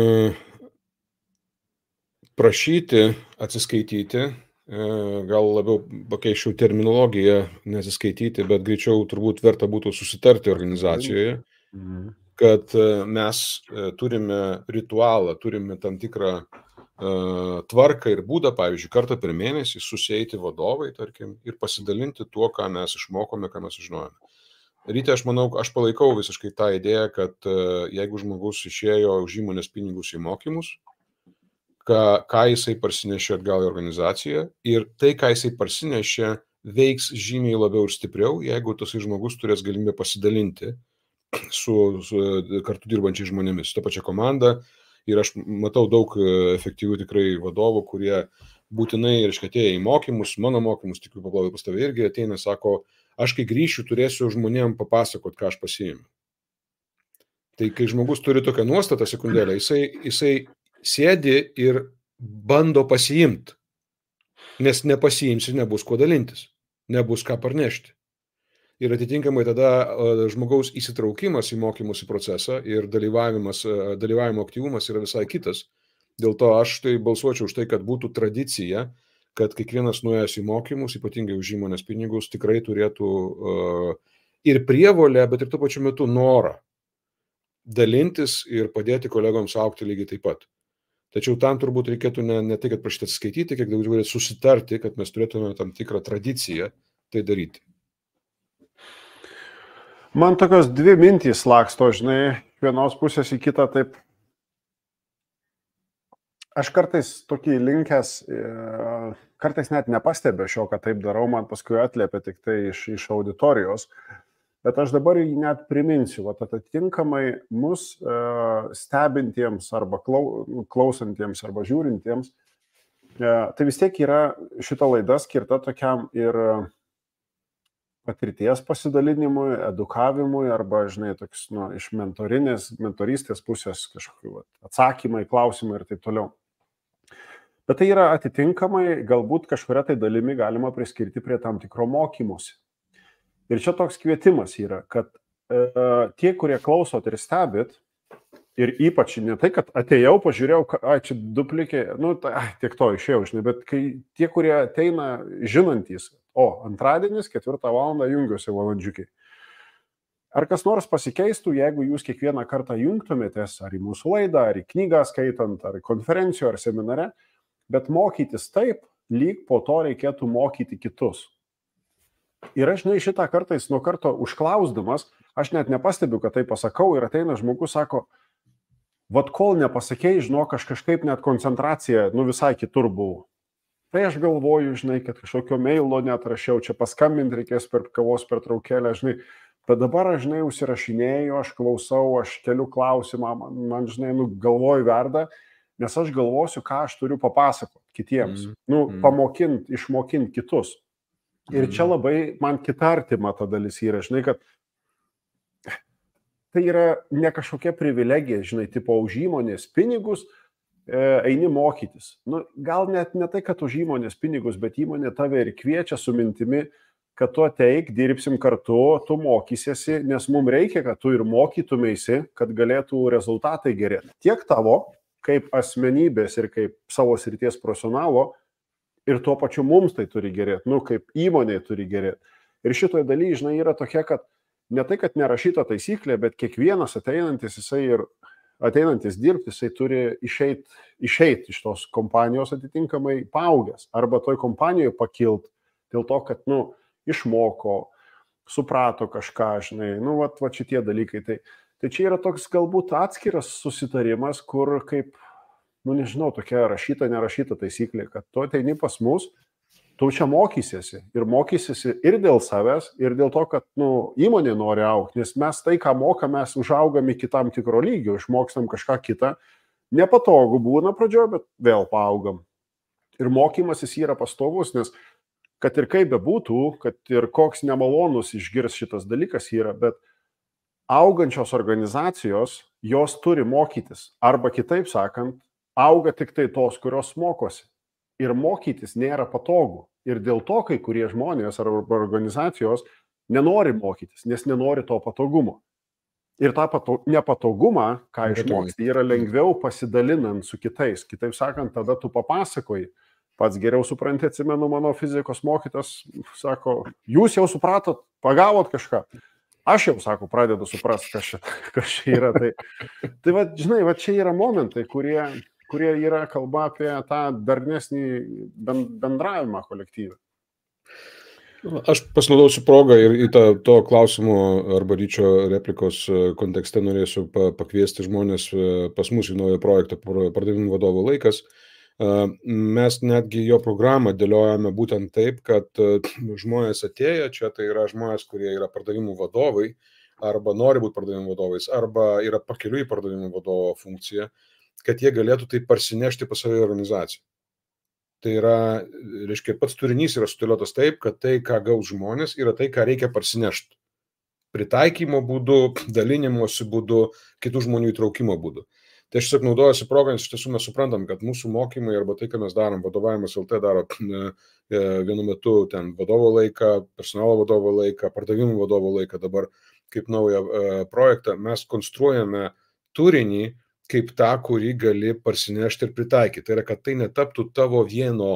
prašyti atsiskaityti, gal labiau pakeičiau terminologiją, nesiskaityti, bet greičiau turbūt verta būtų susitarti organizacijoje, kad mes turime ritualą, turime tam tikrą tvarką ir būdą, pavyzdžiui, kartą per mėnesį susieiti vadovai, tarkim, ir pasidalinti tuo, ką mes išmokome, ką mes sužinojome. Ryte, aš manau, aš palaikau visiškai tą idėją, kad jeigu žmogus išėjo už įmonės pinigus į mokymus, ką jisai parsinešė atgal į organizaciją ir tai, ką jisai parsinešė, veiks žymiai labiau ir stipriau, jeigu tas žmogus turės galimybę pasidalinti su kartu dirbančiais žmonėmis, su ta pačia komanda. Ir aš matau daug efektyvių tikrai vadovų, kurie būtinai, reiškia, atėję į mokymus, mano mokymus, tikiu, paplovai pas tave irgi ateina, sako, aš kai grįšiu, turėsiu žmonėm papasakot, ką aš pasiėmiau. Tai kai žmogus turi tokią nuostatą sekundėlę, jisai sėdi ir bando pasiimti, nes nepasiims ir nebus kuo dalintis, nebus ką parnešti. Ir atitinkamai tada žmogaus įsitraukimas į mokymosi procesą ir dalyvavimo aktyvumas yra visai kitas. Dėl to aš tai balsuočiau už tai, kad būtų tradicija, kad kiekvienas nuėjęs į mokymus, ypatingai už įmonės pinigus, tikrai turėtų ir prievolę, bet ir tuo pačiu metu norą dalintis ir padėti kolegoms augti lygiai taip pat. Tačiau tam turbūt reikėtų ne tai, kad prašyti atsiskaityti, kiek daugiau susitarti, kad mes turėtume tam tikrą tradiciją tai daryti. Man tokios dvi mintys laksto, žinai, vienos pusės į kitą taip. Aš kartais tokį linkęs, kartais net nepastebė šio, kad taip darau, man paskui atliepia tik tai iš auditorijos. Bet aš dabar jį net priminsiu, atitinkamai mus stebintiems arba klausantiems arba žiūrintiems, tai vis tiek yra šita laida skirta tokiam ir patirties pasidalinimui, edukavimui arba, žinai, toks, iš mentorystės pusės kažkokiu atsakymai, klausimai ir taip toliau. Bet tai yra atitinkamai, galbūt kažkuria tai dalimi galima priskirti prie tam tikro mokymosi. Ir čia toks kvietimas yra, kad tie, kurie klausot ir stebit, ir ypač ne tai, kad atėjau, pažiūrėjau, čia duplikė, tiek to išėjau, žinai, bet kai tie, kurie ateina žinantys, antradienis, 4 valandą jungiuosi valandžiukiai. Ar kas nors pasikeistų, jeigu jūs kiekvieną kartą jungtumėtės ar į mūsų laidą, ar į knygą skaitant, ar į konferenciją, ar seminare, bet mokytis taip, lyg po to reikėtų mokyti kitus. Ir aš, žinai, šitą kartais nuo karto užklausdamas, aš net nepastebiu, kad tai pasakau ir ateina žmogus, sako, kol nepasakėjai, žinok, aš kažkaip net koncentracija, visai kitur buvo. Tai aš galvoju, žinai, kad kažkokio mailo net rašiau, čia paskambinti reikės per kavos pertraukėlę, žinai, bet dabar aš, žinai, užsirašinėju, aš klausau, aš keliu klausimą, man žinai, galvoju verda, nes aš galvosiu, ką aš turiu papasakoti kitiems, pamokint, išmokint kitus. Ir čia labai man kita artima ta dalis yra, žinai, kad tai yra ne kažkokia privilegija, žinai, tipo už įmonės pinigus eini mokytis. Gal net ne tai, kad už įmonės pinigus, bet įmonė tave ir kviečia su mintimi, kad tu ateik, dirbsim kartu, tu mokysiesi, nes mums reikia, kad tu ir mokytumėsi, kad galėtų rezultatai gerėti. Tiek tavo, kaip asmenybės ir kaip savo srities profesionalo, ir tuo pačiu mums tai turi gerėti, kaip įmonė turi gerėti. Ir šitoje dalyje, žinai, yra tokia, kad ne tai, kad nerašyta taisyklė, bet kiekvienas ateinantis dirbti, jisai turi išeiti iš tos kompanijos atitinkamai paaugęs. Arba toj kompanijoje pakilt dėl to, kad, išmoko, suprato kažką, žinai, šitie dalykai. Tai čia yra toks galbūt atskiras susitarimas, kur kaip nežinau, tokia rašyta, nerašyta taisyklė, kad tu ateini pas mus, tu čia mokysiesi ir dėl savęs, ir dėl to, kad įmonė nori augti, nes mes tai, ką mokame, mes užaugame iki tam tikro lygio, išmokstam kažką kitą, nepatogu būna pradžioje, bet vėl paaugam. Ir mokymasis yra pastovus, nes kad ir kaip bebūtų, kad ir koks nemalonus išgirs šitas dalykas yra, bet augančios organizacijos, jos turi mokytis, arba kitaip sakant, auga tik tai tos, kurios mokosi. Ir mokytis nėra patogu. Ir dėl to kai kurie žmonės ar organizacijos nenori mokytis, nes nenori to patogumo. Ir tą nepatogumą, ką išmoksti, yra lengviau pasidalinant su kitais. Kitaip sakant, tada tu papasakoji. Pats geriau supranti, atsimenu, mano fizikos mokytas, sako, jūs jau supratot, pagavot kažką. Aš jau, sako, pradedu suprasti, kas čia yra. Tai žinai, čia yra momentai, kurie yra kalba apie tą darnesnį bendravimą kolektyvą. Aš pasinaudosiu progą ir į to klausimo arba Ryčio replikos kontekste norėsiu pakviesti žmonės pas mus į naują projektą Pardavimų vadovų laikas. Mes netgi jo programą dėliojame būtent taip, kad žmonės atėję čia, tai yra žmonės, kurie yra pardavimų vadovai, arba nori būti pardavimų vadovais, arba yra pakeliui į pardavimų vadovo funkciją, kad jie galėtų tai parsinešti pas savo organizaciją. Tai yra, reiškia, pats turinys yra sudėliotas taip, kad tai, ką gaus žmonės, yra tai, ką reikia parsinešti. Pritaikymo būdu, dalinimosi būdu, kitų žmonių įtraukimo būdu. Tai aš tiesiog naudojuosi progą, nes iš tiesų mes suprantam, kad mūsų mokymai arba tai, ką mes darom, vadovavimas LT daro vienu metu ten vadovo laiką, personalo vadovo laiką, pardavimų vadovo laiką, dabar kaip naują projektą, mes konstruojame turinį kaip tą, kurį gali parsinešti ir pritaikyti. Tai yra, kad tai netaptų tavo vieno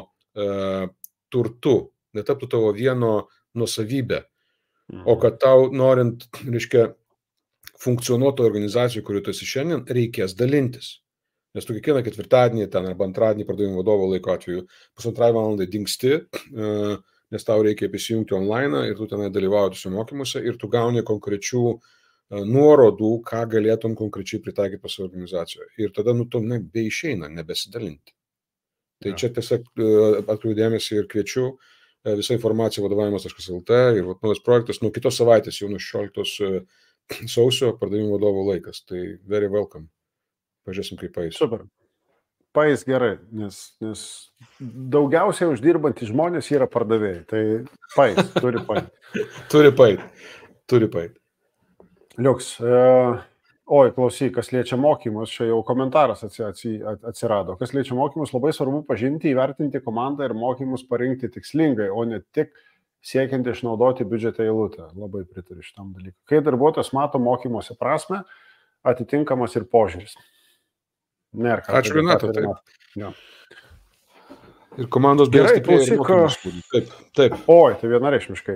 turtu, netaptų tavo vieno nuosavybė, o kad tau norint, reiškia, funkcionuotų organizacijų, kuriuo tu esi šiandien, reikės dalintis. Nes tu kiekvieną ketvirtadienį ten arba antradienį pardavimų vadovo laiko atveju 1,5 valandai dingsti, nes tau reikia prisijungti online ir tu tenai dalyvauji tuose mokymuose ir tu gauni konkrečių nuorodų, ką galėtum konkrečiai pritaikyti pas organizacijoje. Ir tada, tu nebeišeina, nebesidalinti. Tai čia tiesiog atkreipiu dėmesį ir kviečiu visą informaciją vadovavimas.lt ir naujas projektas nuo kitos savaitės, jau nuo 16 sausio pardavimų vadovo laikas. Tai very welcome. Pažiūrėsim, kaip paeis. Super. Paeis gerai, nes daugiausiai uždirbantys žmonės yra pardavėjai. Tai paeis, turi paeis. Turi paeis. Liuks. Oi, klausyk, kas liečia mokymus, čia jau komentaras atsirado. Kas liečia mokymus, labai svarbu pažinti, įvertinti komandą ir mokymus parinkti tikslingai, o ne tik siekiant išnaudoti biudžetą eilutę. Labai pritariu šitam dalykui. Kai darbuotojas mato mokymuose prasme, atitinkamas ir požiūris. Ačiū, Renata. Ja. Ir komandos gerai, klausyk. Taip. Oi, tai vienareikšmiškai.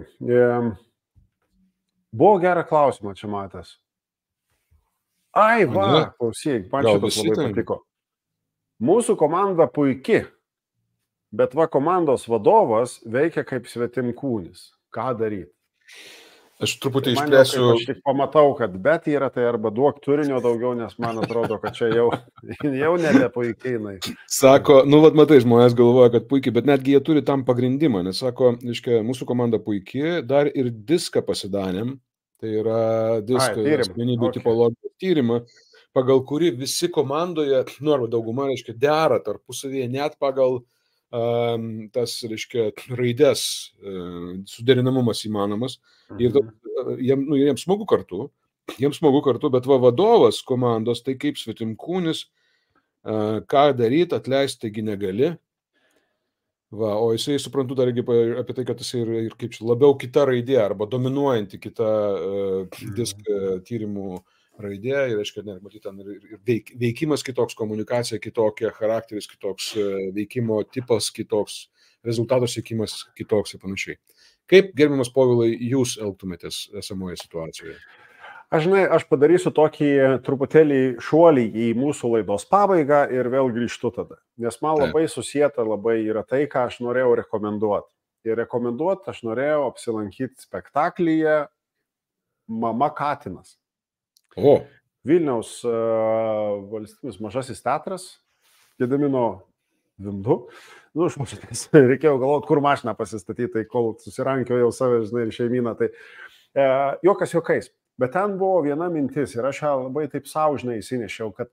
Buvo gerą klausimą čia matęs. Ai, va, klausyk, man šitas labai patiko. Mūsų komanda puiki, bet va komandos vadovas veikia kaip svetimkūnis. Ką daryti? Aš truputį išplėsiu. Aš tik pamatau, kad bet yra, tai arba duok turinio daugiau, nes man atrodo, kad čia jau nebe puikiai. Sako, matai, žmonės galvoja, kad puikiai, bet netgi jie turi tam pagrindimą, nes sako, mūsų komanda puikiai, dar ir diską pasidanėm, tai yra diską asmenybių tipologijos tyrimą, pagal kurį visi komandoje, arba dauguma, dera tarpusavėje, net pagal tas, raidės suderinamumas įmanomas. Ir jiems smagu kartu, bet vadovas komandos tai kaip svetimkūnis, ką daryti, atleisti, taigi negali. O jisai, suprantu, dar apie tai, kad jisai ir kaip labiau kita raidė arba dominuojanti kita disk tyrimų raidė, ir matyti ten ir veikimas kitoks, komunikacija kitokia, charakteris kitoks, veikimo tipas kitoks, rezultato siekimas kitoks ir panašiai. Kaip, gerbiamas Povilai, jūs elgtumėtės esamoje situacijoje? Aš padarysiu tokį truputėlį šuolį į mūsų laidos pabaigą ir vėl grįžtu tada. Nes man labai susieta yra tai, ką aš norėjau rekomenduoti. Ir rekomenduoti aš norėjau apsilankyti spektaklyje Mama Katinas. Vilniaus valstybinis mažasis teatras, Gedimino Vindu. Reikėjo galvoti, kur mašiną pasistatyti, tai kol susirankio jau save, ir šeimyną. Tai juokas juokais. Bet ten buvo viena mintis ir aš ją labai taip saužnai įsinešiau, kad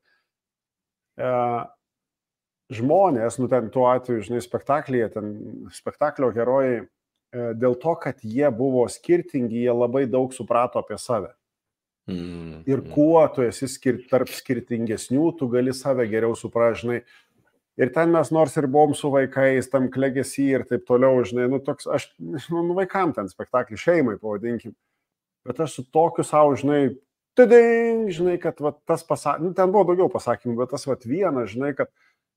žmonės, ten tuo atveju, spektaklyje, spektaklio herojai, dėl to, kad jie buvo skirtingi, jie labai daug suprato apie save. Ir kuo tu esi tarp skirtingesnių, tu gali save geriau suprasti. Ir ten mes nors ir buvom su vaikais, tam klegesy ir taip toliau, vaikam ten spektaklį, šeimai pavadinkim. Bet aš su tokiu savo, kad tas pasakymas, ten buvo daugiau pasakymų, bet tas vienas, kad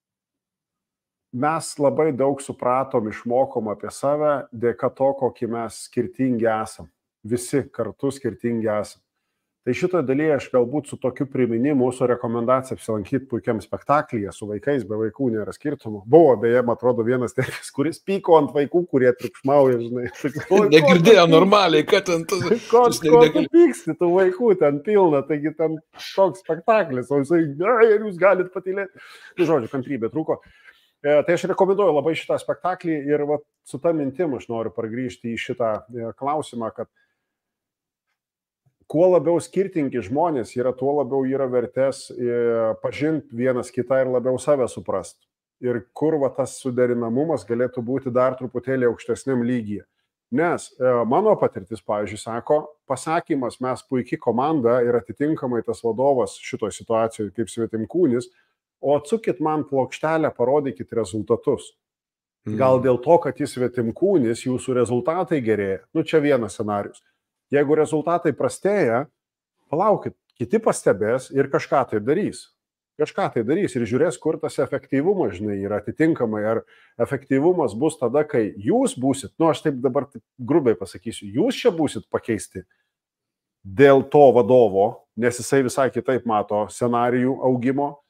mes labai daug supratom, išmokom apie save, dėka to, kokį mes skirtingi esam. Visi kartu skirtingi esam. Tai šitoje dalyje aš galbūt su tokiu priminimu mūsų rekomendacija apsilankyti puikiam spektaklyje, su vaikais, be vaikų nėra skirtumų. Buvo, beje, man atrodo, vienas tėvas, kuris pyko ant vaikų, kurie triukšmauja, Negirdėjo normaliai, kad ten tas... Ko tu pyksti, tų vaikų ten pilna, taigi ten toks spektaklis, o jisai, ir jūs galit patylėti. Žodžiu, kantrybė trūko. Tai aš rekomenduoju labai šitą spektaklį ir su ta mintim aš noriu pargrįžti į šitą klausimą, kad kuo labiau skirtingi žmonės yra, tuo labiau yra vertės pažinti vienas kitą ir labiau save suprasti. Ir kur tas suderinamumas galėtų būti dar truputėlį aukštesniam lygyje. Nes mano patirtis, pavyzdžiui, sako, pasakymas mes puikiai komanda ir atitinkamai tas vadovas šitoje situacijoje kaip svetimkūnis, o atsukit man plokštelę, parodykit rezultatus. Gal dėl to, kad jis svetimkūnis, jūsų rezultatai gerėja. Čia vienas scenarius. Jeigu rezultatai prastėja, palaukit, kiti pastebės ir kažką tai darys. Ir žiūrės, kur tas efektyvumas, yra atitinkamai. Ar efektyvumas bus tada, kai jūs būsit, aš taip dabar grubiai pasakysiu, jūs čia būsit pakeisti dėl to vadovo, nes jisai visai kitaip mato scenarijų augimo,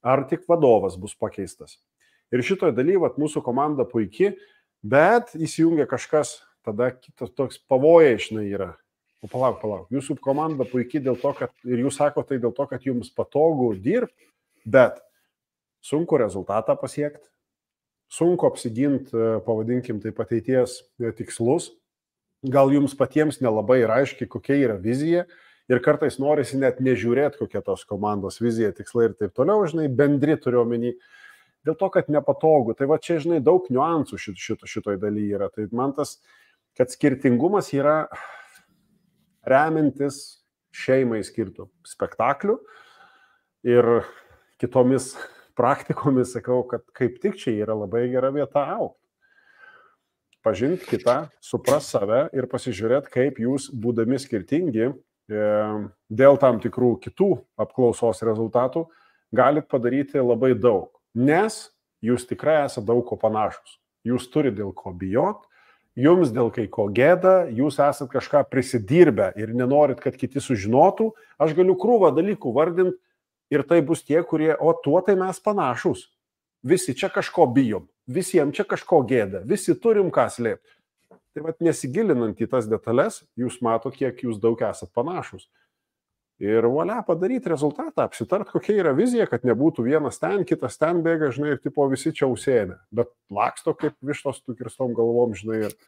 ar tik vadovas bus pakeistas. Ir šitoje dalyje mūsų komanda puikiai, bet įsijungia kažkas, tada kitas toks pavojai yra. O palauk, jūsų komanda puikiai dėl to, kad, ir jūs sakote tai dėl to, kad jums patogu dirbti, bet sunku rezultatą pasiekti, sunku apsiginti, pavadinkim taip, ateities tikslus, gal jums patiems nelabai yra aiškiai, kokia yra vizija ir kartais norisi net nežiūrėti, kokia tos komandos vizija, tikslai ir taip toliau, žinai, bendri turiu omeny, dėl to, kad nepatogu. Tai va čia, žinai, daug niuansų šitoj dalyje yra. Tai man tas, kad skirtingumas yra remintis šeimai skirtų spektaklių ir kitomis praktikomis sakau, kad kaip tik čia yra labai gera vieta augti. Pažinti kitą, supras save ir pasižiūrėti, kaip jūs, būdami skirtingi, dėl tam tikrų kitų apklausos rezultatų, galit padaryti labai daug. Nes jūs tikrai esate daug ko panašus. Jūs turite dėl ko bijot, jums dėl kai ko gėda, jūs esate kažką prisidirbę ir nenorit, kad kiti sužinotų. Aš galiu krūvą dalykų vardinti ir tai bus tie, kurie, o tuo tai mes panašus. Visi čia kažko bijom, visiems čia kažko gėda, visi turim ką slėpti. Tai vat nesigilinant į tas detalės, jūs mato, kiek jūs daug esat panašus. Ir volia, padaryti rezultatą, apsitart, kokia yra vizija, kad nebūtų vienas ten, kitas ten bėga, žinai, ir tipo visi čia ausėmė. Bet laksto kaip vištos kirstom galvom, žinai, ir...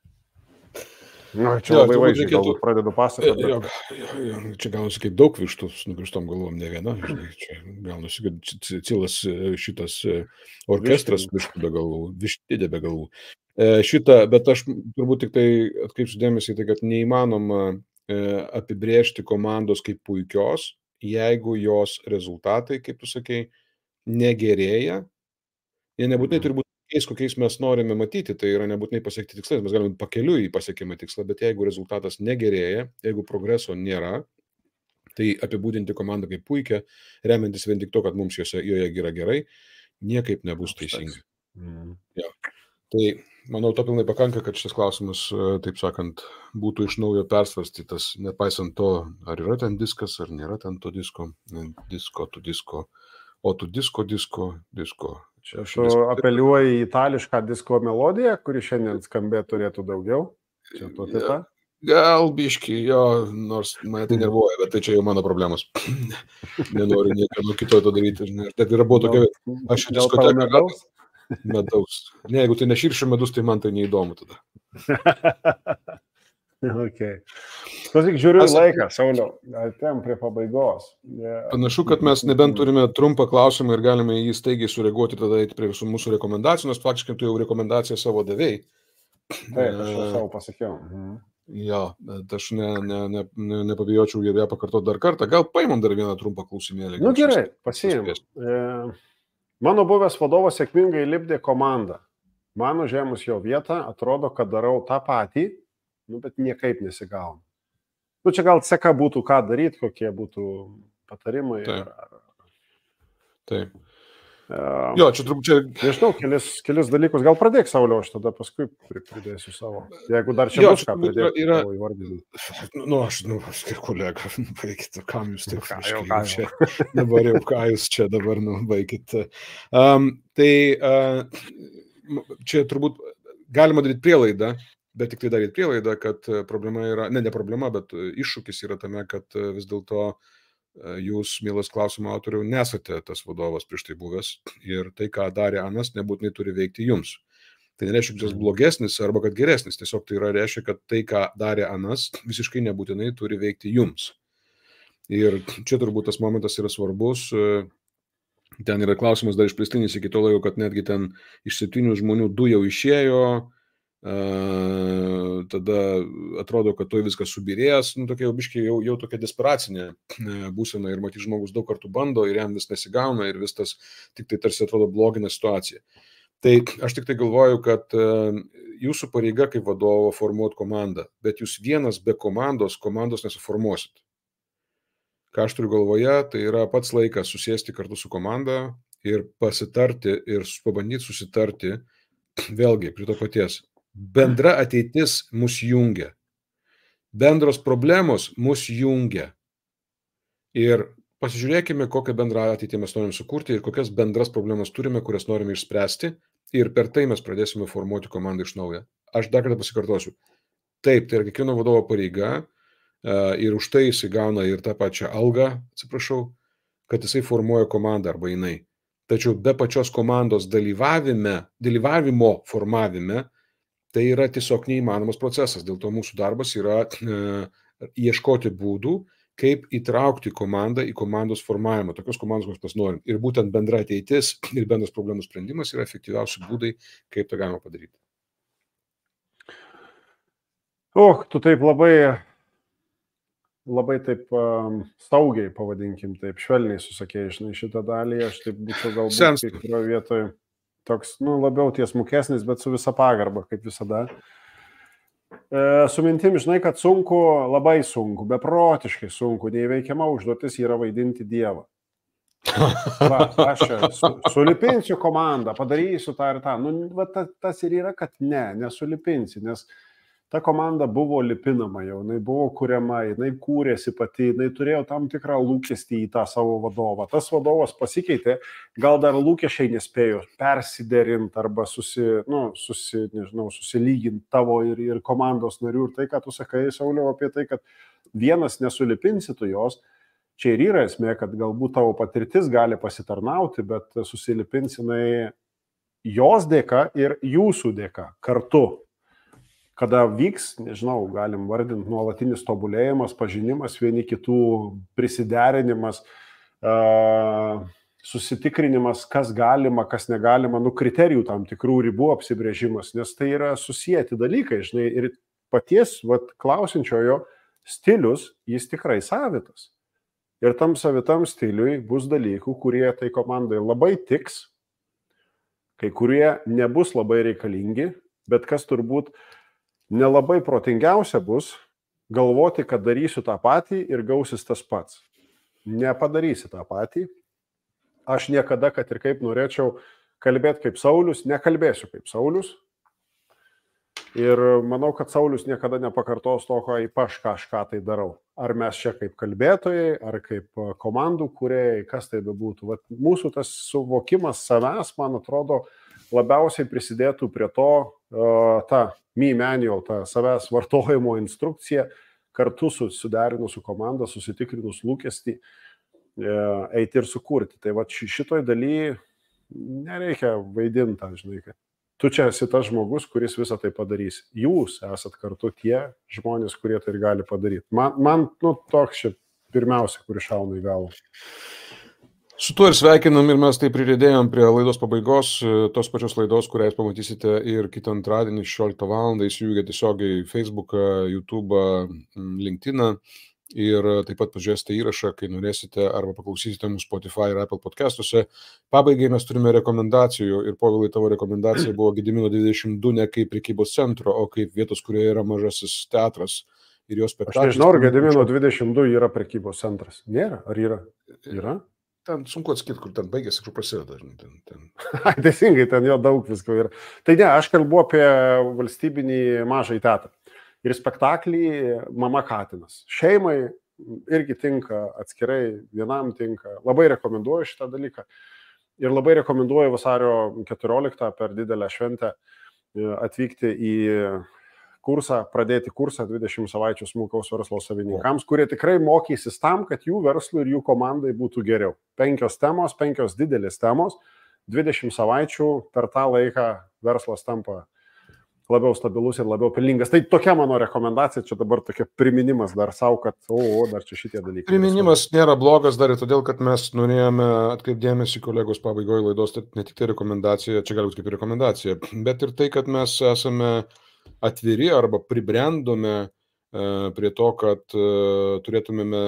Čia labai vaizdžiai galbūt pradedu pasakoti. Čia gaunasi kaip daug vištos nukirstom galvom, ne viena, žinai, čia gaunasi, kad cilas šitas orkestras vištų be galvų, vištidė be galvų. Bet aš turbūt tik tai atkreipsiu dėmesį, tai kad neįmanoma apibrėžti komandos kaip puikios, jeigu jos rezultatai, kaip tu sakei, negerėja. Jie nebūtinai turi būti tokiais, kokiais mes norime matyti, tai yra nebūtinai pasiekti tikslai, mes galime pakeliui į pasiekimą tikslą, bet jeigu rezultatas negerėja, jeigu progreso nėra, tai apibūdinti komandą kaip puikia, remiantis vien tik to, kad mums joje yra gerai, niekaip nebus teisingai. Ja. Tai manau, to pilnai pakanka, kad šis klausimas, taip sakant, būtų iš naujo persvarstytas, nepaisant to, ar yra ten diskas, ar nėra ten to disko, disko. Čia aš apeliuoju į itališką disko melodiją, kuri šiandien skambėti turėtų daugiau. Čia to tita. Gal biški, jo, nors mane tai nervuoja, bet tai čia jau mano problemos. Nenoriu nieko kito to daryti. Tai yra buvo tokia, aš diskoteką medaus. Ne, jeigu tai ne širšių medus, tai man tai neįdomu tada. Okay. Klausyk, žiūriu laiką, Sauliau, atėjom prie pabaigos. Panašu, kad mes nebent turime trumpą klausimą ir galime jį staigiai sureaguoti, tada eiti prie visų mūsų rekomendacijų, nes faktiškai tu jau rekomendaciją savo davėjai. Taip, aš jau savo pasakiau. Jo, bet aš nepabijočiau ją pakartoti dar kartą. Gal paimam dar vieną trumpą klausimėlį. Nu gerai, pasiim. Mano buvęs vadovas sėkmingai lipdė komandą. Man užėmus jo vietą, atrodo, kad darau tą patį, bet niekaip nesigauna. Čia gal seka būtų, ką daryti, kokie būtų patarimai. Taip. Jo, čia turbūt čia... Nežinau, kelis dalykus. Gal pradėk, Sauliau, aš tada paskui pridėsiu savo. Jeigu dar čia bus ką pridėti savo įvardinį. Aš kaip kolega, baikit, kam jūs taip čia. Dabar jau ką jūs čia dabar, baikit. Tai čia turbūt galima daryti prielaidą, bet tik tai daryti prielaidą, kad problema yra, ne problema, bet iššūkis yra tame, kad vis dėlto jūs, mielas klausimo autoriau, nesate tas vadovas prieš tai buvęs ir tai, ką darė anas, nebūtinai turi veikti jums. Tai nereiškia, kad jis blogesnis arba kad geresnis, tiesiog tai yra reiškia, kad tai, ką darė anas, visiškai nebūtinai turi veikti jums. Ir čia turbūt tas momentas yra svarbus. Ten yra klausimas dar išplėstinis iki to laiko, kad netgi ten iš 7 žmonių 2 jau išėjo, tada atrodo, kad to viskas subirėjęs, tokia jau biškiai jau tokia desperacinė būsena ir matyti žmogus daug kartų bando ir jam vis nesigauna ir vis tas tik tai tarsi atrodo blogina situaciją. Tai aš tik tai galvoju, kad jūsų pareiga kaip vadovo formuoti komandą, bet jūs vienas be komandos nesuformuosit. Ką aš turiu galvoje, tai yra pats laikas susėsti kartu su komanda ir pasitarti ir pabandyti susitarti vėlgi prie to paties. Bendra ateitis mus jungia. Bendros problemos mus jungia. Ir pasižiūrėkime, kokią bendrą ateitį mes norim sukurti ir kokias bendras problemas turime, kurias norime išspręsti ir per tai mes pradėsime formuoti komandą iš naujo. Aš dar kartą pasikartosiu. Taip, tai yra kiekvieno vadovo pareiga ir už tai jisai gauna ir tą pačią algą, atsiprašau, kad jisai formuoja komandą arba jinai. Tačiau be pačios komandos dalyvavimo formavime, tai yra tiesiog neįmanomas procesas. Dėl to mūsų darbas yra ieškoti būdų, kaip įtraukti komandą į komandos formavimą, tokios komandos, kokios mes norim. Ir būtent bendra ateitis ir bendras problemų sprendimas yra efektyviausi būdai, kaip tai galima padaryti. Tu taip labai taip saugiai, pavadinkim, taip švelniai susakėjai, žinai, šitą dalį, aš taip būčiau galbūt kai kurioje vietoje toks, labiau tiesmukesnis, bet su visa pagarba, kaip visada. Su mintim, žinai, kad sunku, labai sunku, beprotiškai sunku, neįveikiama užduotis yra vaidinti Dievą. Va, aš sulipinsiu komandą, padarysiu tą ir tą. Tas ir yra, kad nesulipinsi, nes ta komanda buvo lipinama jau, jinai buvo kuriama, jinai kūrėsi pati, jinai turėjo tam tikrą lūkestį į tą savo vadovą. Tas vadovas pasikeitė, gal dar lūkesčiai nespėjo persiderinti arba susilyginti tavo ir komandos narių. Ir tai, ką tu sakai, Sauliau, apie tai, kad vienas nesulipinsi tu jos, čia ir yra esmė, kad galbūt tavo patirtis gali pasitarnauti, bet susilipinsi jinai jos dėka ir jūsų dėka kartu. Kada vyks, nežinau, galim vardinti nuolatinis tobulėjimas, pažinimas, vieni kitų prisiderinimas, susitikrinimas, kas galima, kas negalima, kriterijų tam tikrų ribų apsibrėžimas, nes tai yra susijęti dalykai, žinai, ir paties klausinčiojo stilius, jis tikrai savitas. Ir tam savitam stiliui bus dalykų, kurie tai komandai labai tiks, kai kurie nebus labai reikalingi, bet kas turbūt nelabai protingiausia bus galvoti, kad darysiu tą patį ir gausis tas pats. Nepadarysi tą patį. Aš niekada, kad ir kaip norėčiau kalbėti kaip Saulius, nekalbėsiu kaip Saulius. Ir manau, kad Saulius niekada nepakartos to, kaip aš kažką tai darau. Ar mes čia kaip kalbėtojai, ar kaip komandų kūrėjai, kas tai bebūtų. Vat mūsų tas suvokimas savęs, man atrodo, labiausiai prisidėtų prie to, ta me manual, ta savęs vartojimo instrukcija, kartu suderinus su komanda, susitikrinus lūkestį, eiti ir sukurti. Tai va šitoj daly nereikia vaidinti, žinai, kad tu čia esi tas žmogus, kuris visą tai padarys. Jūs esat kartu tie žmonės, kurie tai ir gali padaryti. Man toks čia pirmiausia, kuris šauna į galvą. Su tuo ir sveikinam ir mes tai priridėjom prie laidos pabaigos, tos pačios laidos, kurią jūs pamatysite ir kitą antradienį 16 val. Įsijungę tiesiogiai Facebooką, YouTube'ą, LinkedIn'ą ir taip pat pažiūrėsite įrašą, kai norėsite arba paklausysite mūsų Spotify ir Apple podcastuose. Pabaigai mes turime rekomendacijų ir Povilai tavo rekomendacija buvo Gedimino 22 ne kaip prekybos centro, o kaip vietos, kurioje yra mažasis teatras ir jos spektaklis. Aš nežinau, ar Gedimino 22 yra prekybos centras. Nėra? Ar yra? Yra? Ten sunku atskirti, kur ten baigėsi, kur prasideda. Teisingai, ten jo daug visko yra. Tai ne, aš kalbu apie valstybinį mažąjį teatrą. Ir spektaklį Mama Katinas. Šeimai irgi tinka, atskirai vienam tinka. Labai rekomenduoju šitą dalyką. Ir labai rekomenduoju vasario 14 per didelę šventę atvykti į kursą, pradėti kursą 20 savaičių smulkaus verslo savininkams, kurie tikrai mokysis tam, kad jų verslui ir jų komandai būtų geriau. 5 temos, 5 didelės temos, 20 savaičių per tą laiką verslas tampa labiau stabilus ir labiau pelningas. Tai tokia mano rekomendacija, čia dabar tokia priminimas dar savo, kad dar čia šitie dalykai. Priminimas nėra blogas dar ir todėl, kad mes norėjome atkreipdėmėsi kolegos pabaigoje laidos, tai ne tik tai rekomendacija, čia gali būti kaip rekomendacija, bet ir tai, kad mes esame atviri arba pribrendome prie to, kad turėtumėme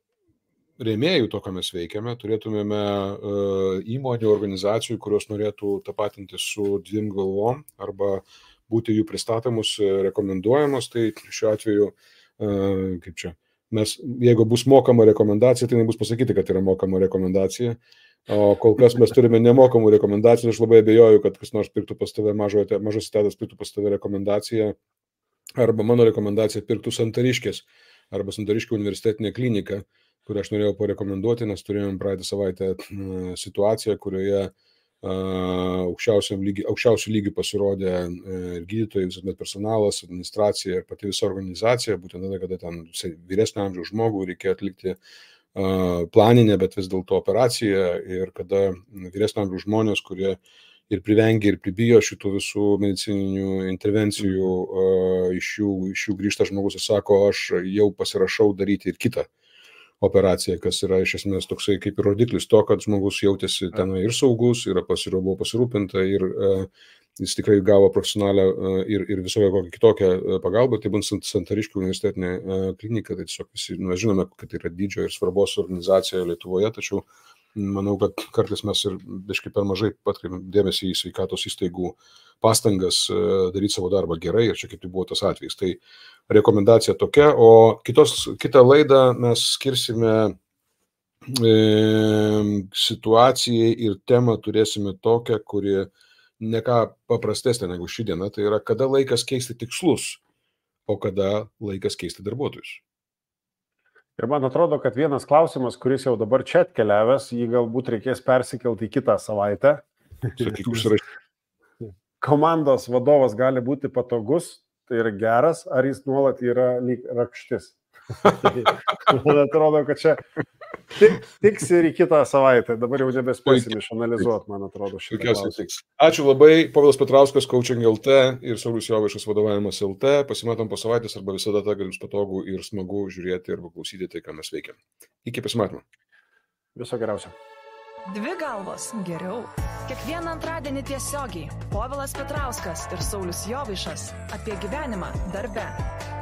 rėmėjų to, ką mes veikiame, turėtumėme įmonių, organizacijų, kurios norėtų tapatinti su dviem galvom arba būti jų pristatomus, rekomenduojamos. Tai šiuo atveju, kaip čia, mes, jeigu bus mokama rekomendacija, tai nebus pasakyti, kad yra mokama rekomendacija. O kol kas mes turime nemokamų rekomendacijų, aš labai abejoju, kad kas nors pirktų pas tave, mažas teatras pirktų pas tave rekomendaciją, arba mano rekomendacija pirktų Santariškės, arba Santariškių universitetinė klinika, kurią aš norėjau parekomenduoti, nes turėjom praeitą savaitę situaciją, kurioje aukščiausių lygių pasirodė ir gydytojai, visas personalas, administracija ir pati visa organizacija, būtent tada, kada ten vyresnio amžiaus žmogų reikėjo atlikti planinę, bet vis dėlto operaciją, ir kada vyresnio amžiaus žmonės, kurie ir privengia ir pribijo šitų visų medicininių intervencijų, iš jų grįžta žmogus ir sako, aš jau pasirašau daryti ir kitą operaciją, kas yra iš esmės toksai kaip ir rodiklis to, kad žmogus jautėsi ten ir saugus, ir buvo pasirūpinta, ir jis tikrai gavo profesionalią ir visoje kokią kitokią pagalbą. Tai būtent Santariškių universitetinė klinika, tai tiesiog visi, mes žinome, kad tai yra dydžio ir svarbos organizacija Lietuvoje, tačiau manau, kad kartais mes ir biškai per mažai patkreipiam dėmesį į sveikatos įstaigų pastangas daryti savo darbą gerai, ir čia kaip tai buvo tas atvejis. Tai rekomendacija tokia, o kitą laidą mes skirsime situacijai ir temą turėsime tokią, kuri ne ką paprastesnė negu ši diena, tai yra kada laikas keisti tikslus, o kada laikas keisti darbuotojus. Ir man atrodo, kad vienas klausimas, kuris jau dabar čia atkeliavęs, jį galbūt reikės persikelti į kitą savaitę. Komandos vadovas gali būti patogus, tai yra geras, ar jis nuolat yra lyg rakštis. Man atrodo, kad čia tiks ir į kitą savaitę. Dabar jau nebespėsim išanalizuoti, man atrodo, šitą klausimą. Ačiū labai. Povilas Petrauskas, Coaching LT ir Saulius Jovaišas, Vadovavimas LT. Pasimatom po savaitės arba visada tą galim patogu ir smagu žiūrėti arba klausyti tai, ką mes veikiam. Iki pasimatymo. Viso geriausio. Dvi galvos geriau. Kiekvieną antradienį tiesiogiai Povilas Petrauskas ir Saulius Jovaišas apie gyvenimą darbe.